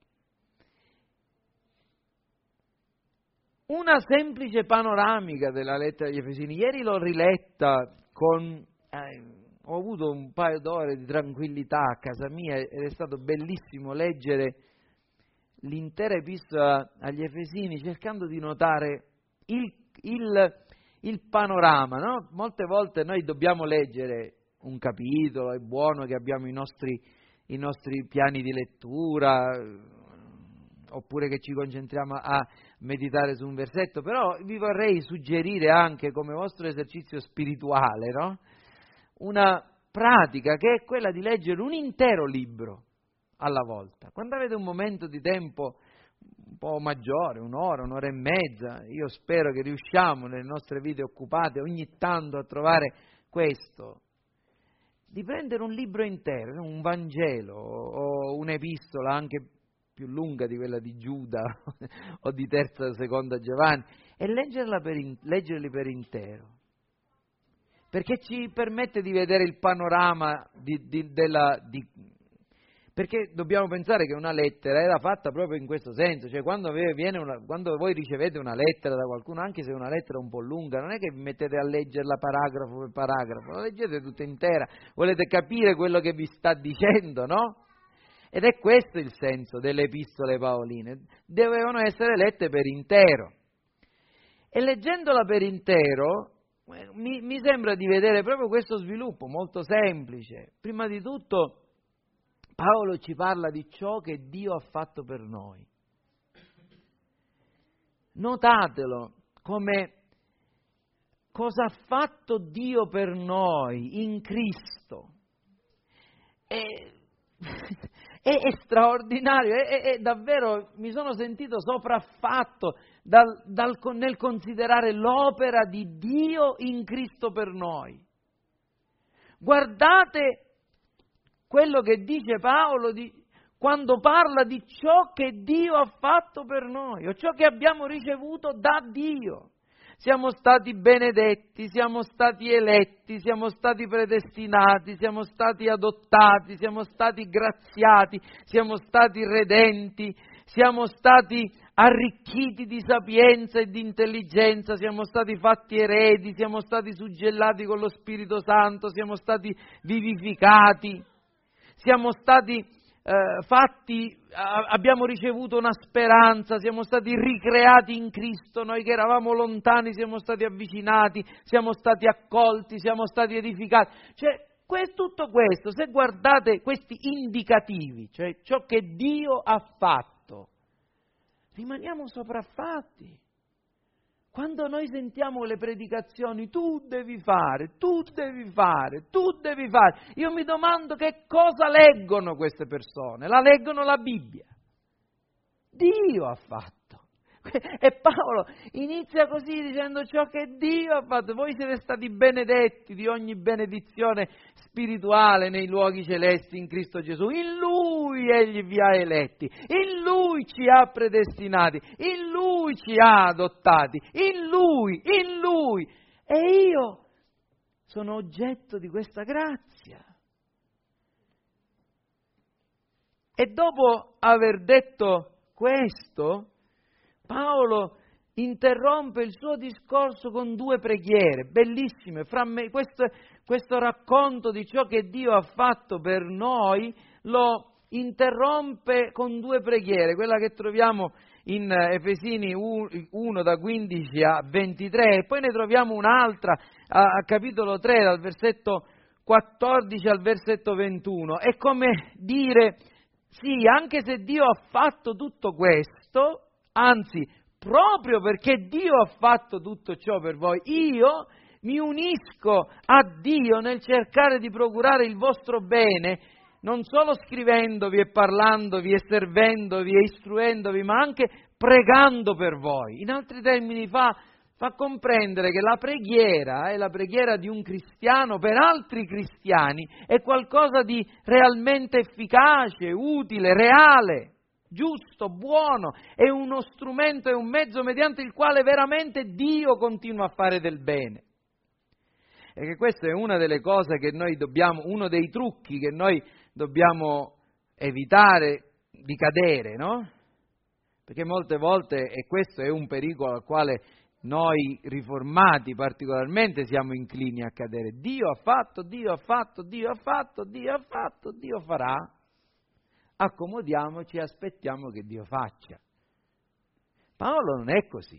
S1: Una semplice panoramica della lettera agli Efesini. Ieri l'ho riletta con... Eh, ho avuto un paio d'ore di tranquillità a casa mia ed è stato bellissimo leggere l'intera epistola agli Efesini cercando di notare il, il, il panorama, no? Molte volte noi dobbiamo leggere un capitolo, è buono che abbiamo i nostri, i nostri piani di lettura, oppure che ci concentriamo a meditare su un versetto, però vi vorrei suggerire anche come vostro esercizio spirituale, no? Una pratica che è quella di leggere un intero libro alla volta. Quando avete un momento di tempo un po' maggiore, un'ora, un'ora e mezza, io spero che riusciamo nelle nostre vite occupate ogni tanto a trovare questo, di prendere un libro intero, un Vangelo o un'epistola anche più lunga di quella di Giuda o di terza o seconda Giovanni, e leggerla per in, leggerli per intero, perché ci permette di vedere il panorama di, di, della... Di, perché dobbiamo pensare che una lettera era fatta proprio in questo senso, cioè quando, viene una, quando voi ricevete una lettera da qualcuno, anche se è una lettera un po' lunga, non è che vi mettete a leggerla paragrafo per paragrafo, la leggete tutta intera, volete capire quello che vi sta dicendo, no? Ed è questo il senso delle epistole paoline, dovevano essere lette per intero. E leggendola per intero mi, mi sembra di vedere proprio questo sviluppo molto semplice. Prima di tutto Paolo ci parla di ciò che Dio ha fatto per noi. Notatelo come cosa ha fatto Dio per noi in Cristo. E È, è straordinario, è, è, è davvero, mi sono sentito sopraffatto dal, dal, nel considerare l'opera di Dio in Cristo per noi. Guardate quello che dice Paolo di, quando parla di ciò che Dio ha fatto per noi, o ciò che abbiamo ricevuto da Dio. siamo stati benedetti, siamo stati eletti, siamo stati predestinati, siamo stati adottati, siamo stati graziati, siamo stati redenti, siamo stati arricchiti di sapienza e di intelligenza, siamo stati fatti eredi, siamo stati suggellati con lo Spirito Santo, siamo stati vivificati, siamo stati eh, fatti, a, abbiamo ricevuto una speranza, siamo stati ricreati in Cristo, noi che eravamo lontani siamo stati avvicinati, siamo stati accolti, siamo stati edificati. Cioè, que- tutto questo, se guardate questi indicativi, cioè ciò che Dio ha fatto, rimaniamo sopraffatti. Quando noi sentiamo le predicazioni, tu devi fare, tu devi fare, tu devi fare, io mi domando che cosa leggono queste persone. La leggono la Bibbia. Dio ha fatto. E Paolo inizia così dicendo ciò che Dio ha fatto. Voi siete stati benedetti di ogni benedizione spirituale nei luoghi celesti in Cristo Gesù. In Lui Egli vi ha eletti, in Lui ci ha predestinati, in Lui ci ha adottati, in Lui, in Lui. E io sono oggetto di questa grazia. E dopo aver detto questo, Paolo interrompe il suo discorso con due preghiere bellissime. Fra me, questo, questo racconto di ciò che Dio ha fatto per noi lo interrompe con due preghiere, quella che troviamo in Efesini uno da quindici a ventitré, e poi ne troviamo un'altra a, a capitolo tre dal versetto quattordici al versetto ventuno. È come dire: sì, anche se Dio ha fatto tutto questo, anzi, proprio perché Dio ha fatto tutto ciò per voi, io mi unisco a Dio nel cercare di procurare il vostro bene, non solo scrivendovi e parlandovi e servendovi e istruendovi, ma anche pregando per voi. In altri termini fa, fa comprendere che la preghiera è la preghiera di un cristiano per altri cristiani, è qualcosa di realmente efficace, utile, reale, giusto, buono, è uno strumento, è un mezzo mediante il quale veramente Dio continua a fare del bene. E che questa è una delle cose che noi dobbiamo, uno dei trucchi che noi dobbiamo evitare di cadere, no? Perché molte volte, e questo è un pericolo al quale noi riformati particolarmente siamo inclini a cadere. Dio ha fatto, Dio ha fatto, Dio ha fatto, Dio ha fatto, Dio farà. Accomodiamoci e aspettiamo che Dio faccia. Paolo non è così.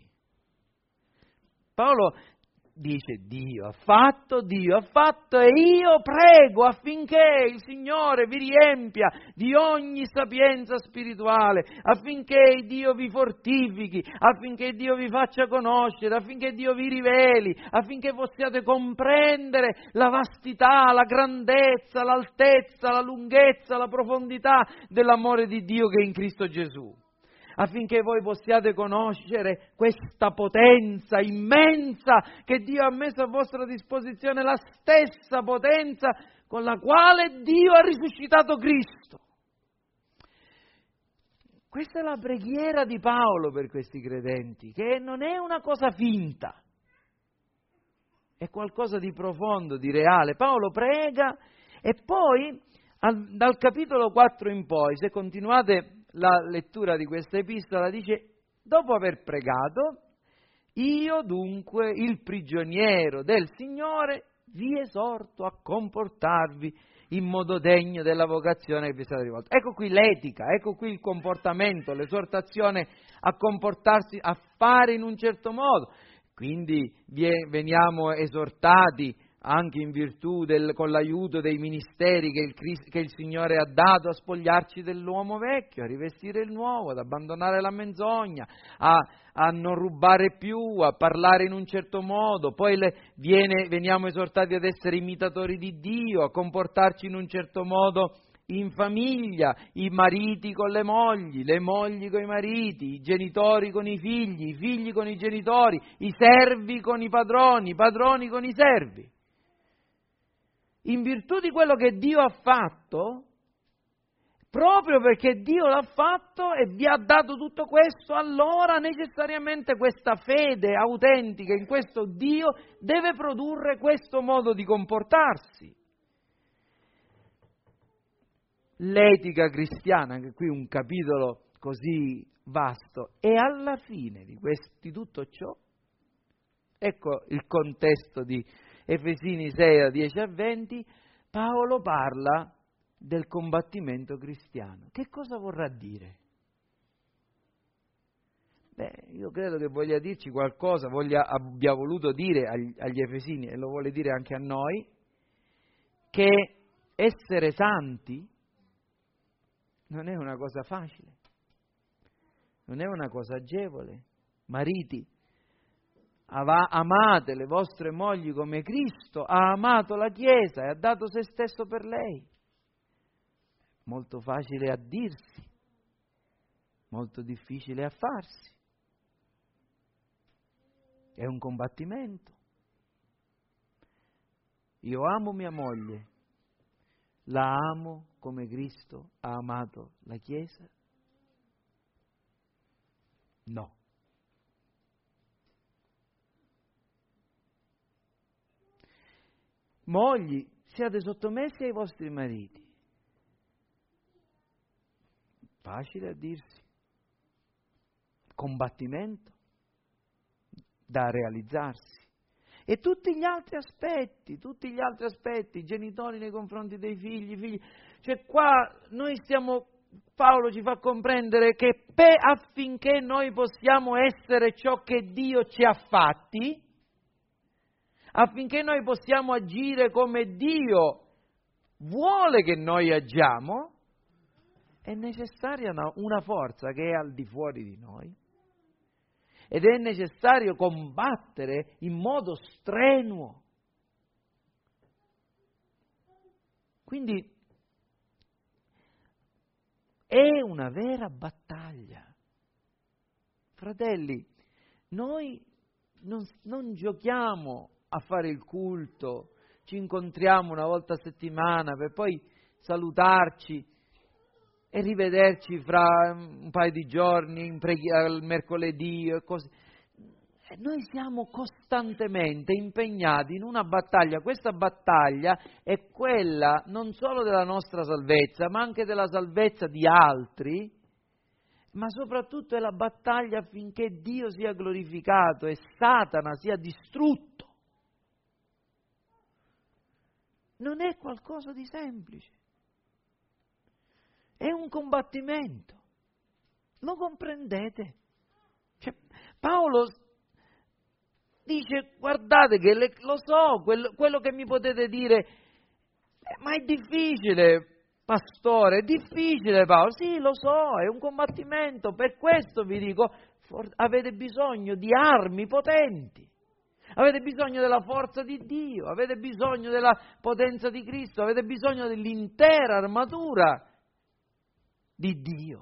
S1: Paolo dice: Dio ha fatto, Dio ha fatto, e io prego affinché il Signore vi riempia di ogni sapienza spirituale, affinché Dio vi fortifichi, affinché Dio vi faccia conoscere, affinché Dio vi riveli, affinché possiate comprendere la vastità, la grandezza, l'altezza, la lunghezza, la profondità dell'amore di Dio che è in Cristo Gesù. Affinché voi possiate conoscere questa potenza immensa che Dio ha messo a vostra disposizione, la stessa potenza con la quale Dio ha risuscitato Cristo. Questa è la preghiera di Paolo per questi credenti, che non è una cosa finta, è qualcosa di profondo, di reale. Paolo prega e poi al, dal capitolo quattro in poi, se continuate la lettura di questa epistola, dice: dopo aver pregato, io dunque, il prigioniero del Signore, vi esorto a comportarvi in modo degno della vocazione che vi è stata rivolta. Ecco qui l'etica, ecco qui il comportamento, l'esortazione a comportarsi, a fare in un certo modo. Quindi veniamo esortati anche in virtù del, con l'aiuto dei ministeri che il, che il Signore ha dato, a spogliarci dell'uomo vecchio, a rivestire il nuovo, ad abbandonare la menzogna, a, a non rubare più, a parlare in un certo modo. Poi le, viene, veniamo esortati ad essere imitatori di Dio, a comportarci in un certo modo in famiglia, i mariti con le mogli, le mogli con i mariti, i genitori con i figli, i figli con i genitori, i servi con i padroni, i padroni con i servi. In virtù di quello che Dio ha fatto, Proprio perché Dio l'ha fatto e vi ha dato tutto questo, allora necessariamente questa fede autentica in questo Dio deve produrre questo modo di comportarsi. L'etica cristiana, anche qui un capitolo così vasto, e alla fine di, questo, di tutto ciò, ecco il contesto di Efesini sei, da dieci a venti, Paolo parla del combattimento cristiano. Che cosa vorrà dire? Beh, io credo che voglia dirci qualcosa, voglia, abbia voluto dire agli, agli Efesini, e lo vuole dire anche a noi, che essere santi non è una cosa facile, non è una cosa agevole. Mariti, amate le vostre mogli come Cristo ha amato la Chiesa e ha dato se stesso per lei. Molto facile a dirsi, molto difficile a farsi. È un combattimento. Io amo mia moglie, la amo come Cristo ha amato la Chiesa? No. Mogli, siate sottomessi ai vostri mariti. Facile a dirsi. Combattimento da realizzarsi. E tutti gli altri aspetti, tutti gli altri aspetti, genitori nei confronti dei figli, figli. Cioè qua noi stiamo, Paolo ci fa comprendere che per, affinché noi possiamo essere ciò che Dio ci ha fatti, affinché noi possiamo agire come Dio vuole che noi agiamo, è necessaria una, una forza che è al di fuori di noi. Ed è necessario combattere in modo strenuo. Quindi è una vera battaglia. Fratelli, noi non, non giochiamo a fare il culto, ci incontriamo una volta a settimana per poi salutarci e rivederci fra un paio di giorni, in preghi- il mercoledì e così. E noi siamo costantemente impegnati in una battaglia. Questa battaglia è quella non solo della nostra salvezza, ma anche della salvezza di altri, ma soprattutto è la battaglia affinché Dio sia glorificato e Satana sia distrutto. Non è qualcosa di semplice. È un combattimento. Lo comprendete? Cioè, Paolo dice, guardate che le, lo so, quello, quello che mi potete dire, eh, ma è difficile, pastore, è difficile Paolo. Sì, lo so, è un combattimento, per questo vi dico, for, avete bisogno di armi potenti. Avete bisogno della forza di Dio, avete bisogno della potenza di Cristo, avete bisogno dell'intera armatura di Dio.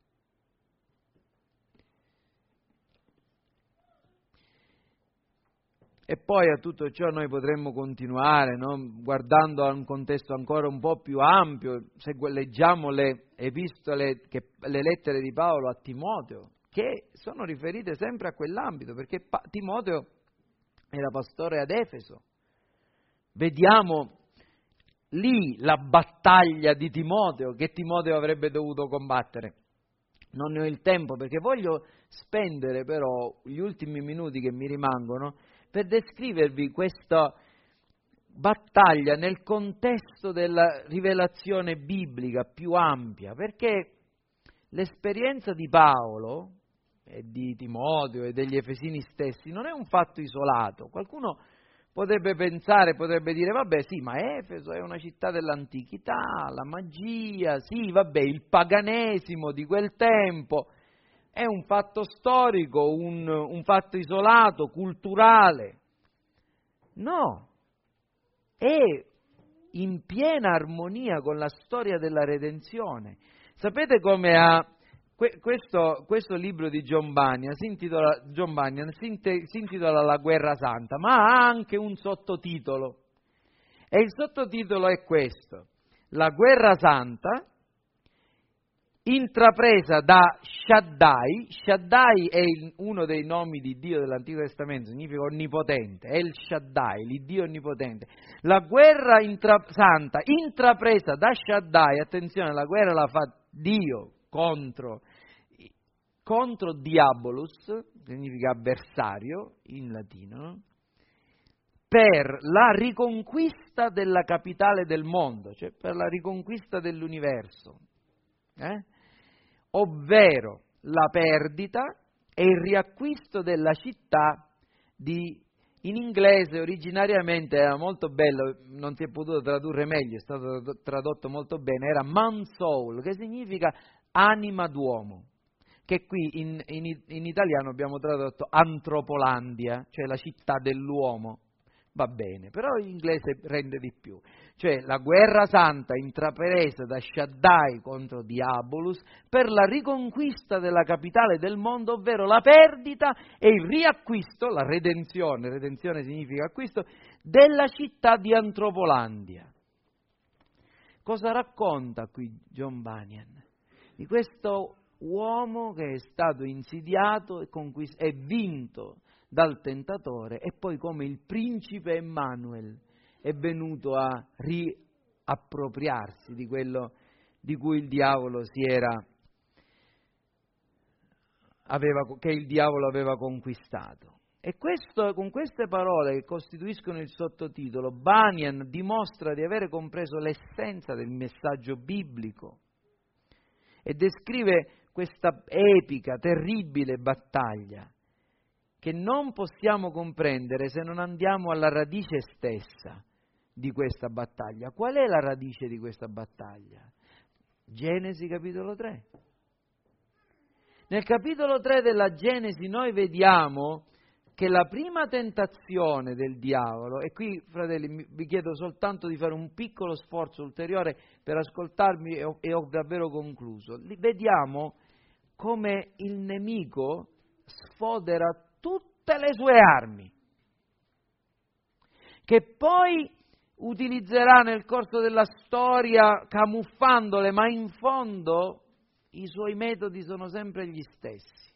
S1: E poi a tutto ciò noi potremmo continuare, no? Guardando a un contesto ancora un po' più ampio, se leggiamo le epistole, che, le lettere di Paolo a Timoteo, che sono riferite sempre a quell'ambito, perché pa- Timoteo era pastore ad Efeso. Vediamo lì la battaglia di Timoteo, che Timoteo avrebbe dovuto combattere. Non ne ho il tempo, perché voglio spendere però gli ultimi minuti che mi rimangono per descrivervi questa battaglia nel contesto della rivelazione biblica più ampia, perché l'esperienza di Paolo e di Timoteo e degli Efesini stessi non è un fatto isolato. Qualcuno potrebbe pensare, potrebbe dire, vabbè sì, ma Efeso è una città dell'antichità, la magia, sì, vabbè, il paganesimo di quel tempo, è un fatto storico, un, un fatto isolato, culturale. No, è in piena armonia con la storia della redenzione. Sapete come ha questo, questo libro di John Bunyan si intitola, John Bunyan si intitola La guerra santa, ma ha anche un sottotitolo, e il sottotitolo è questo: La guerra santa, intrapresa da Shaddai. Shaddai è il, uno dei nomi di Dio dell'Antico Testamento, significa onnipotente, è il Shaddai, l'Iddio onnipotente. La guerra intra, santa intrapresa da Shaddai, attenzione, la guerra la fa Dio contro, contro Diabolus, significa avversario in latino, no? Per la riconquista della capitale del mondo, cioè per la riconquista dell'universo. Eh? Ovvero la perdita e il riacquisto della città di, in inglese originariamente era molto bello, non si è potuto tradurre meglio, è stato tradotto molto bene, era Mansoul, che significa anima d'uomo, che qui in, in, in italiano abbiamo tradotto Antropolandia, cioè la città dell'uomo. Va bene, però in inglese rende di più. Cioè la guerra santa intrapresa da Shaddai contro Diabolus per la riconquista della capitale del mondo, ovvero la perdita e il riacquisto, la redenzione, redenzione significa acquisto, della città di Antropolandia. Cosa racconta qui John Bunyan? Di questo uomo che è stato insidiato e, conquist- e vinto dal tentatore, e poi come il principe Emmanuel è venuto a riappropriarsi di quello di cui il diavolo si era aveva, che il diavolo aveva conquistato. E questo, con queste parole che costituiscono il sottotitolo, Bunyan dimostra di avere compreso l'essenza del messaggio biblico e descrive questa epica, terribile battaglia che non possiamo comprendere se non andiamo alla radice stessa di questa battaglia. Qual è la radice di questa battaglia? Genesi capitolo tre. Nel capitolo tre della Genesi noi vediamo che la prima tentazione del diavolo, e qui fratelli vi chiedo soltanto di fare un piccolo sforzo ulteriore per ascoltarmi e ho, e ho davvero concluso, vediamo come il nemico sfodera tutte le sue armi, che poi utilizzerà nel corso della storia camuffandole, ma in fondo i suoi metodi sono sempre gli stessi.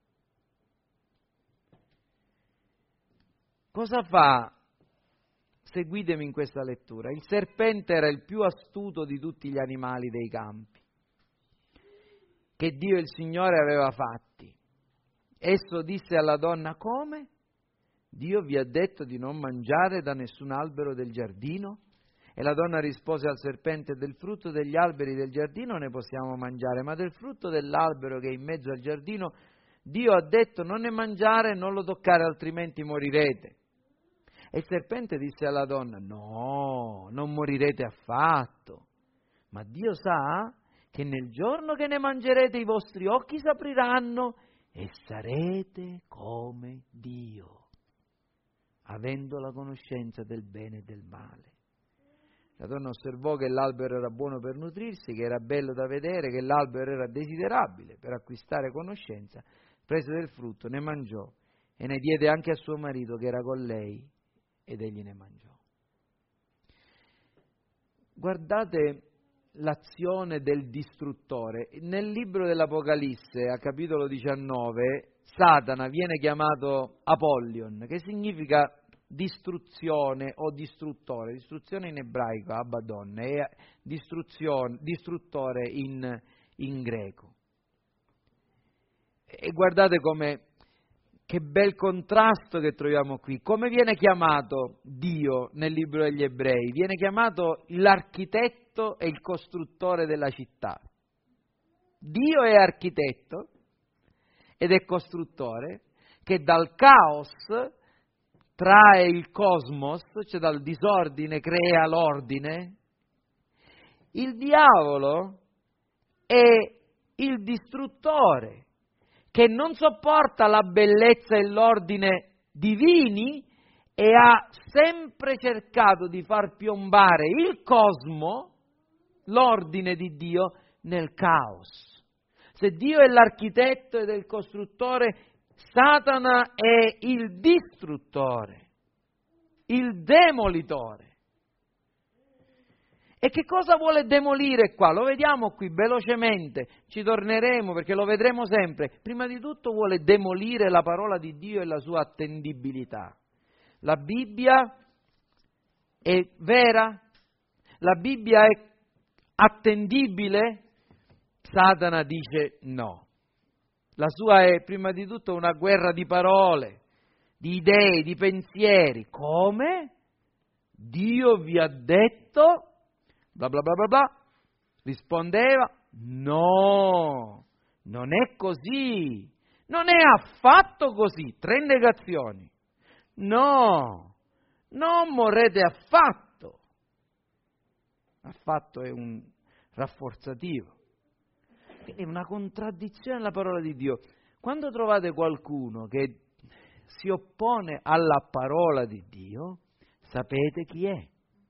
S1: Cosa fa? Seguitemi in questa lettura. Il serpente era il più astuto di tutti gli animali dei campi che Dio il Signore aveva fatti. Esso disse alla donna: come? Dio vi ha detto di non mangiare da nessun albero del giardino? E la donna rispose al serpente: del frutto degli alberi del giardino ne possiamo mangiare, ma del frutto dell'albero che è in mezzo al giardino Dio ha detto non ne mangiare e non lo toccare, altrimenti morirete. E il serpente disse alla donna: no, non morirete affatto, ma Dio sa che nel giorno che ne mangerete i vostri occhi si apriranno e sarete come Dio, avendo la conoscenza del bene e del male. La donna osservò che l'albero era buono per nutrirsi, che era bello da vedere, che l'albero era desiderabile per acquistare conoscenza. Prese del frutto, ne mangiò e ne diede anche a suo marito che era con lei, ed egli ne mangiò. Guardate l'azione del distruttore. Nel libro dell'Apocalisse, a capitolo diciannove, Satana viene chiamato Apollion, che significa distruzione o distruttore. Distruzione in ebraico, Abaddon, e distruttore in, in greco. E guardate come, che bel contrasto che troviamo qui. Come viene chiamato Dio nel libro degli Ebrei? Viene chiamato l'architetto e il costruttore della città. Dio è architetto ed è costruttore, che dal caos trae il cosmos, cioè dal disordine crea l'ordine. Il diavolo è il distruttore, che non sopporta la bellezza e l'ordine divini e ha sempre cercato di far piombare il cosmo, l'ordine di Dio, nel caos. Se Dio è l'architetto ed è il costruttore, Satana è il distruttore, il demolitore. E che cosa vuole demolire qua? Lo vediamo qui velocemente, ci torneremo perché lo vedremo sempre. Prima di tutto vuole demolire la parola di Dio e la sua attendibilità. La Bibbia è vera? La Bibbia è attendibile? Satana dice no. La sua è prima di tutto una guerra di parole, di idee, di pensieri. Come? Dio vi ha detto, bla bla bla bla bla, rispondeva, no, non è così, non è affatto così, tre negazioni. No, non morrete affatto. Affatto è un rafforzativo. Quindi è una contraddizione alla parola di Dio. Quando trovate qualcuno che si oppone alla parola di Dio, sapete chi è.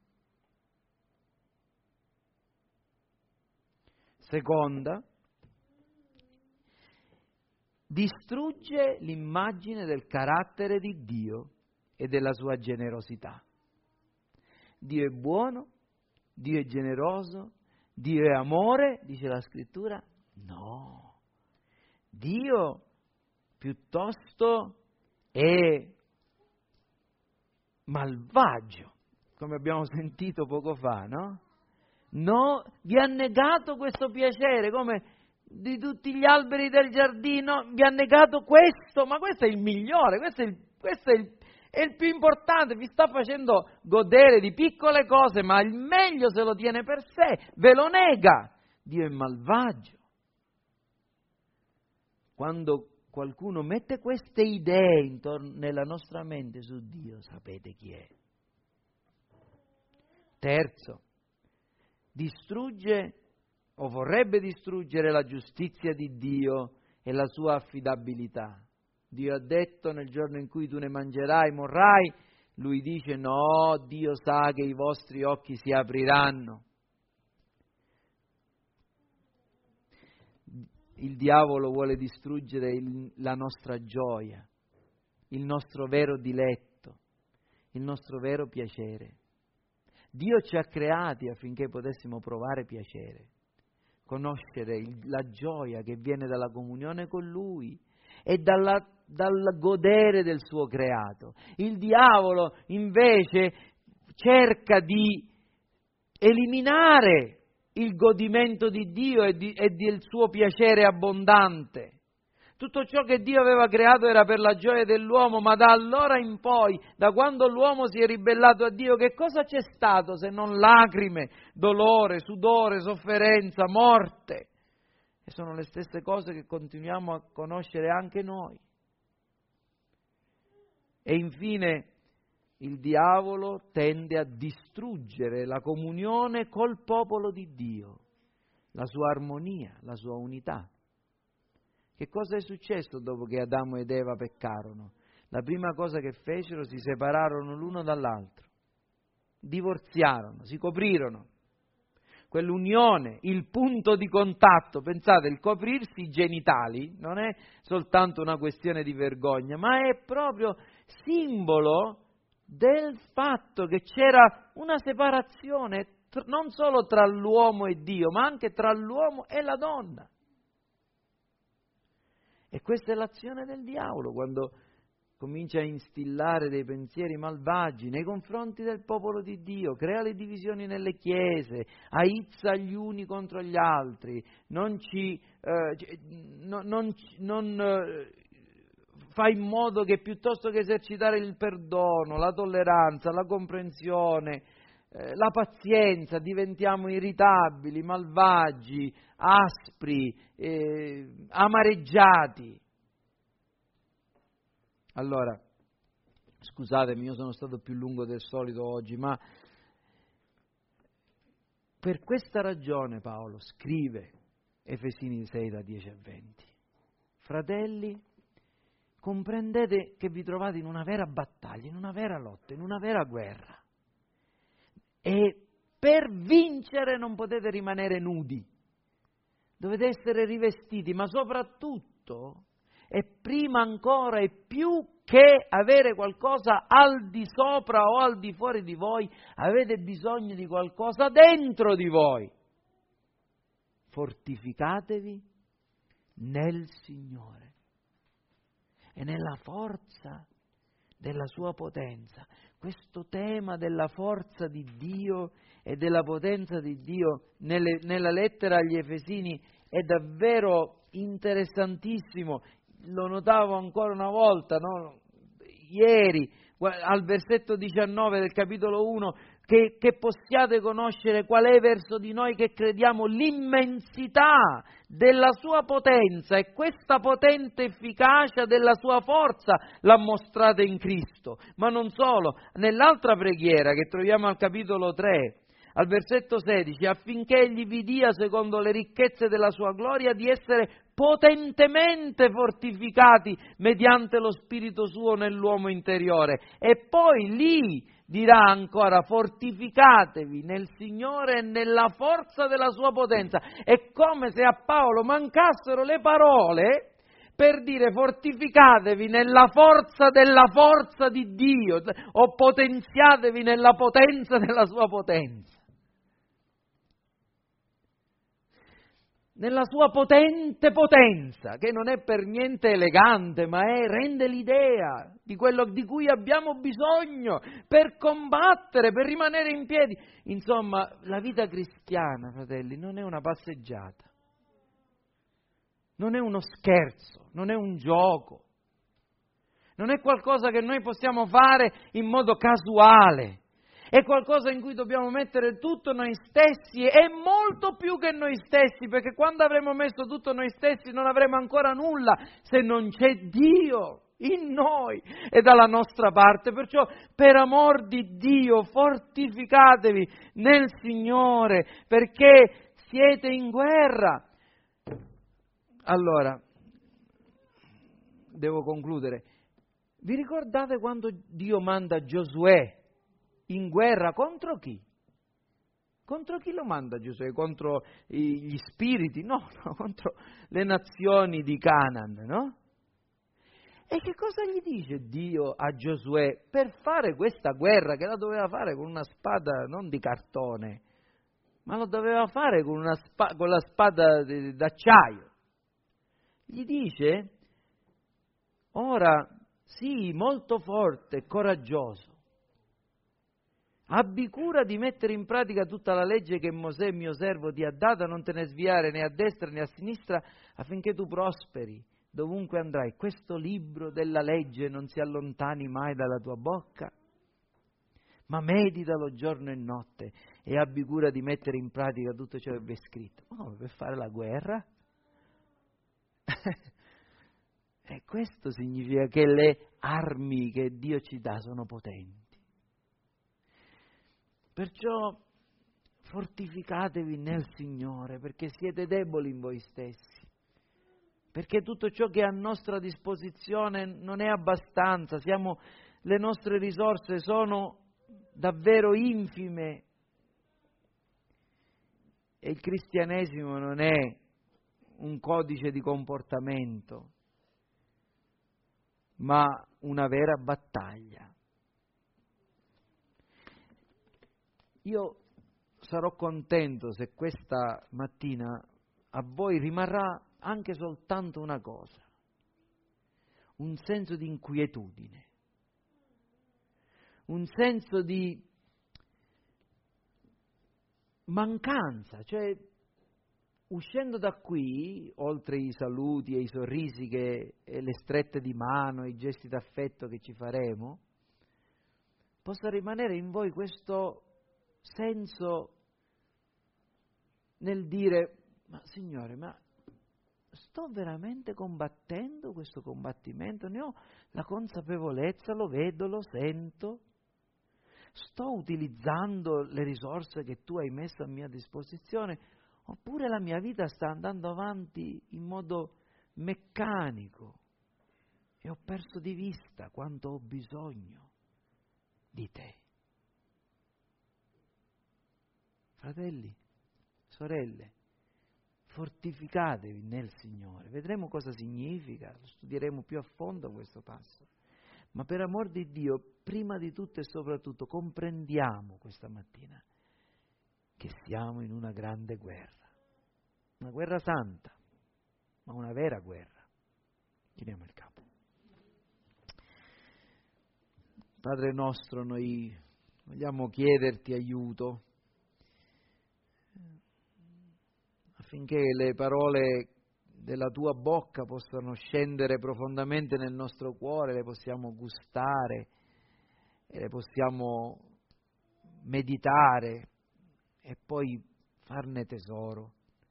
S1: Seconda, distrugge l'immagine del carattere di Dio e della sua generosità. Dio è buono, Dio è generoso, Dio è amore, dice la Scrittura? No. Dio piuttosto è malvagio, come abbiamo sentito poco fa, no? No, vi ha negato questo piacere, come di tutti gli alberi del giardino, vi ha negato questo, ma questo è il migliore, questo è il, questo è il, è il più importante, vi sta facendo godere di piccole cose, ma il meglio se lo tiene per sé, ve lo nega. Dio è malvagio. Quando qualcuno mette queste idee intorno nella nostra mente su Dio, sapete chi è. Terzo, distrugge o vorrebbe distruggere la giustizia di Dio e la sua affidabilità. Dio ha detto nel giorno in cui tu ne mangerai, morrai. Lui dice no, Dio sa che i vostri occhi si apriranno. Il diavolo vuole distruggere il, la nostra gioia, il nostro vero diletto, il nostro vero piacere. Dio ci ha creati affinché potessimo provare piacere, conoscere il, la gioia che viene dalla comunione con Lui e dalla, dal godere del suo creato. Il diavolo invece cerca di eliminare il godimento di Dio e, di, e del suo piacere abbondante. Tutto ciò che Dio aveva creato era per la gioia dell'uomo, ma da allora in poi, da quando l'uomo si è ribellato a Dio, che cosa c'è stato se non lacrime, dolore, sudore, sofferenza, morte? E sono le stesse cose che continuiamo a conoscere anche noi. E infine il diavolo tende a distruggere la comunione col popolo di Dio, la sua armonia, la sua unità. Che cosa è successo dopo che Adamo ed Eva peccarono? La prima cosa che fecero, si separarono l'uno dall'altro, divorziarono, si coprirono. Quell'unione, il punto di contatto, pensate, il coprirsi i genitali non è soltanto una questione di vergogna, ma è proprio simbolo del fatto che c'era una separazione non solo tra l'uomo e Dio, ma anche tra l'uomo e la donna. E questa è l'azione del diavolo quando comincia a instillare dei pensieri malvagi nei confronti del popolo di Dio, crea le divisioni nelle chiese, aizza gli uni contro gli altri, non ci eh, non, non, non eh, fa in modo che piuttosto che esercitare il perdono, la tolleranza, la comprensione, eh, la pazienza, diventiamo irritabili, malvagi, aspri, eh, amareggiati. Allora, scusatemi, io sono stato più lungo del solito oggi, ma per questa ragione Paolo scrive Efesini sei da dieci a venti. Fratelli, comprendete che vi trovate in una vera battaglia, in una vera lotta, in una vera guerra. E per vincere non potete rimanere nudi, dovete essere rivestiti, ma soprattutto, e prima ancora e più che avere qualcosa al di sopra o al di fuori di voi, avete bisogno di qualcosa dentro di voi. Fortificatevi nel Signore e nella forza della sua potenza. Questo tema della forza di Dio e della potenza di Dio nelle, nella lettera agli Efesini è davvero interessantissimo. Lo notavo ancora una volta, no? Ieri, al versetto diciannove del capitolo uno, che, che possiate conoscere qual è verso di noi che crediamo l'immensità della sua potenza, e questa potente efficacia della sua forza l'ha mostrata in Cristo. Ma non solo, nell'altra preghiera che troviamo al capitolo tre, al versetto sedici, affinché egli vi dia, secondo le ricchezze della sua gloria, di essere potentemente fortificati mediante lo Spirito suo nell'uomo interiore. E poi lì dirà ancora: fortificatevi nel Signore e nella forza della sua potenza. È come se a Paolo mancassero le parole per dire: fortificatevi nella forza della forza di Dio, o potenziatevi nella potenza della sua potenza. Nella sua potente potenza, che non è per niente elegante, ma è, rende l'idea di quello di cui abbiamo bisogno per combattere, per rimanere in piedi. Insomma, la vita cristiana, fratelli, non è una passeggiata, non è uno scherzo, non è un gioco, non è qualcosa che noi possiamo fare in modo casuale. È qualcosa in cui dobbiamo mettere tutto noi stessi, e molto più che noi stessi, perché quando avremo messo tutto noi stessi non avremo ancora nulla se non c'è Dio in noi e dalla nostra parte. Perciò, per amor di Dio, fortificatevi nel Signore, perché siete in guerra. Allora, devo concludere. Vi ricordate quando Dio manda Giosuè in guerra contro chi? Contro chi lo manda Giosuè? Contro gli spiriti? No, no, contro le nazioni di Canaan, no? E che cosa gli dice Dio a Giosuè per fare questa guerra, che la doveva fare con una spada non di cartone, ma lo doveva fare con, una spa- con la spada d'acciaio? Gli dice: ora sii molto forte e coraggioso, abbi cura di mettere in pratica tutta la legge che Mosè, mio servo, ti ha data, non te ne sviare né a destra né a sinistra, affinché tu prosperi dovunque andrai. Questo libro della legge non si allontani mai dalla tua bocca, ma meditalo giorno e notte, e abbi cura di mettere in pratica tutto ciò che vi è scritto. Oh, per fare la guerra? E questo significa che le armi che Dio ci dà sono potenti. Perciò fortificatevi nel Signore, perché siete deboli in voi stessi, perché tutto ciò che è a nostra disposizione non è abbastanza, siamo, le nostre risorse sono davvero infime, e il cristianesimo non è un codice di comportamento, ma una vera battaglia. Io sarò contento se questa mattina a voi rimarrà anche soltanto una cosa: un senso di inquietudine, un senso di mancanza, cioè uscendo da qui, oltre i saluti e i sorrisi che, e le strette di mano, i gesti d'affetto che ci faremo, possa rimanere in voi questo senso nel dire: ma Signore, ma sto veramente combattendo questo combattimento? Ne ho la consapevolezza, lo vedo, lo sento? Sto utilizzando le risorse che tu hai messo a mia disposizione? Oppure la mia vita sta andando avanti in modo meccanico e ho perso di vista quanto ho bisogno di te? Fratelli, sorelle, fortificatevi nel Signore. Vedremo cosa significa, studieremo più a fondo questo passo. Ma per amor di Dio, prima di tutto e soprattutto, comprendiamo questa mattina che siamo in una grande guerra, una guerra santa, ma una vera guerra. Chiniamo il capo. Padre nostro, noi vogliamo chiederti aiuto affinché le parole della tua bocca possano scendere profondamente nel nostro cuore, le possiamo gustare e le possiamo meditare e poi farne tesoro.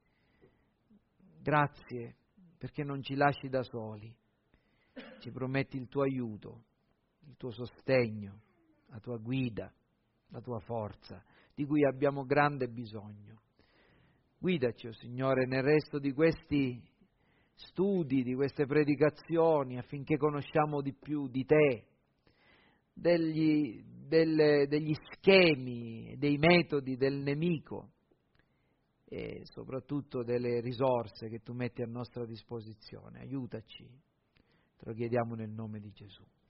S1: Grazie perché non ci lasci da soli, ci prometti il tuo aiuto, il tuo sostegno, la tua guida, la tua forza, di cui abbiamo grande bisogno. Guidaci, oh Signore, nel resto di questi studi, di queste predicazioni, affinché conosciamo di più di Te, degli, delle, degli schemi, dei metodi del nemico e soprattutto delle risorse che Tu metti a nostra disposizione. Aiutaci, te lo chiediamo nel nome di Gesù.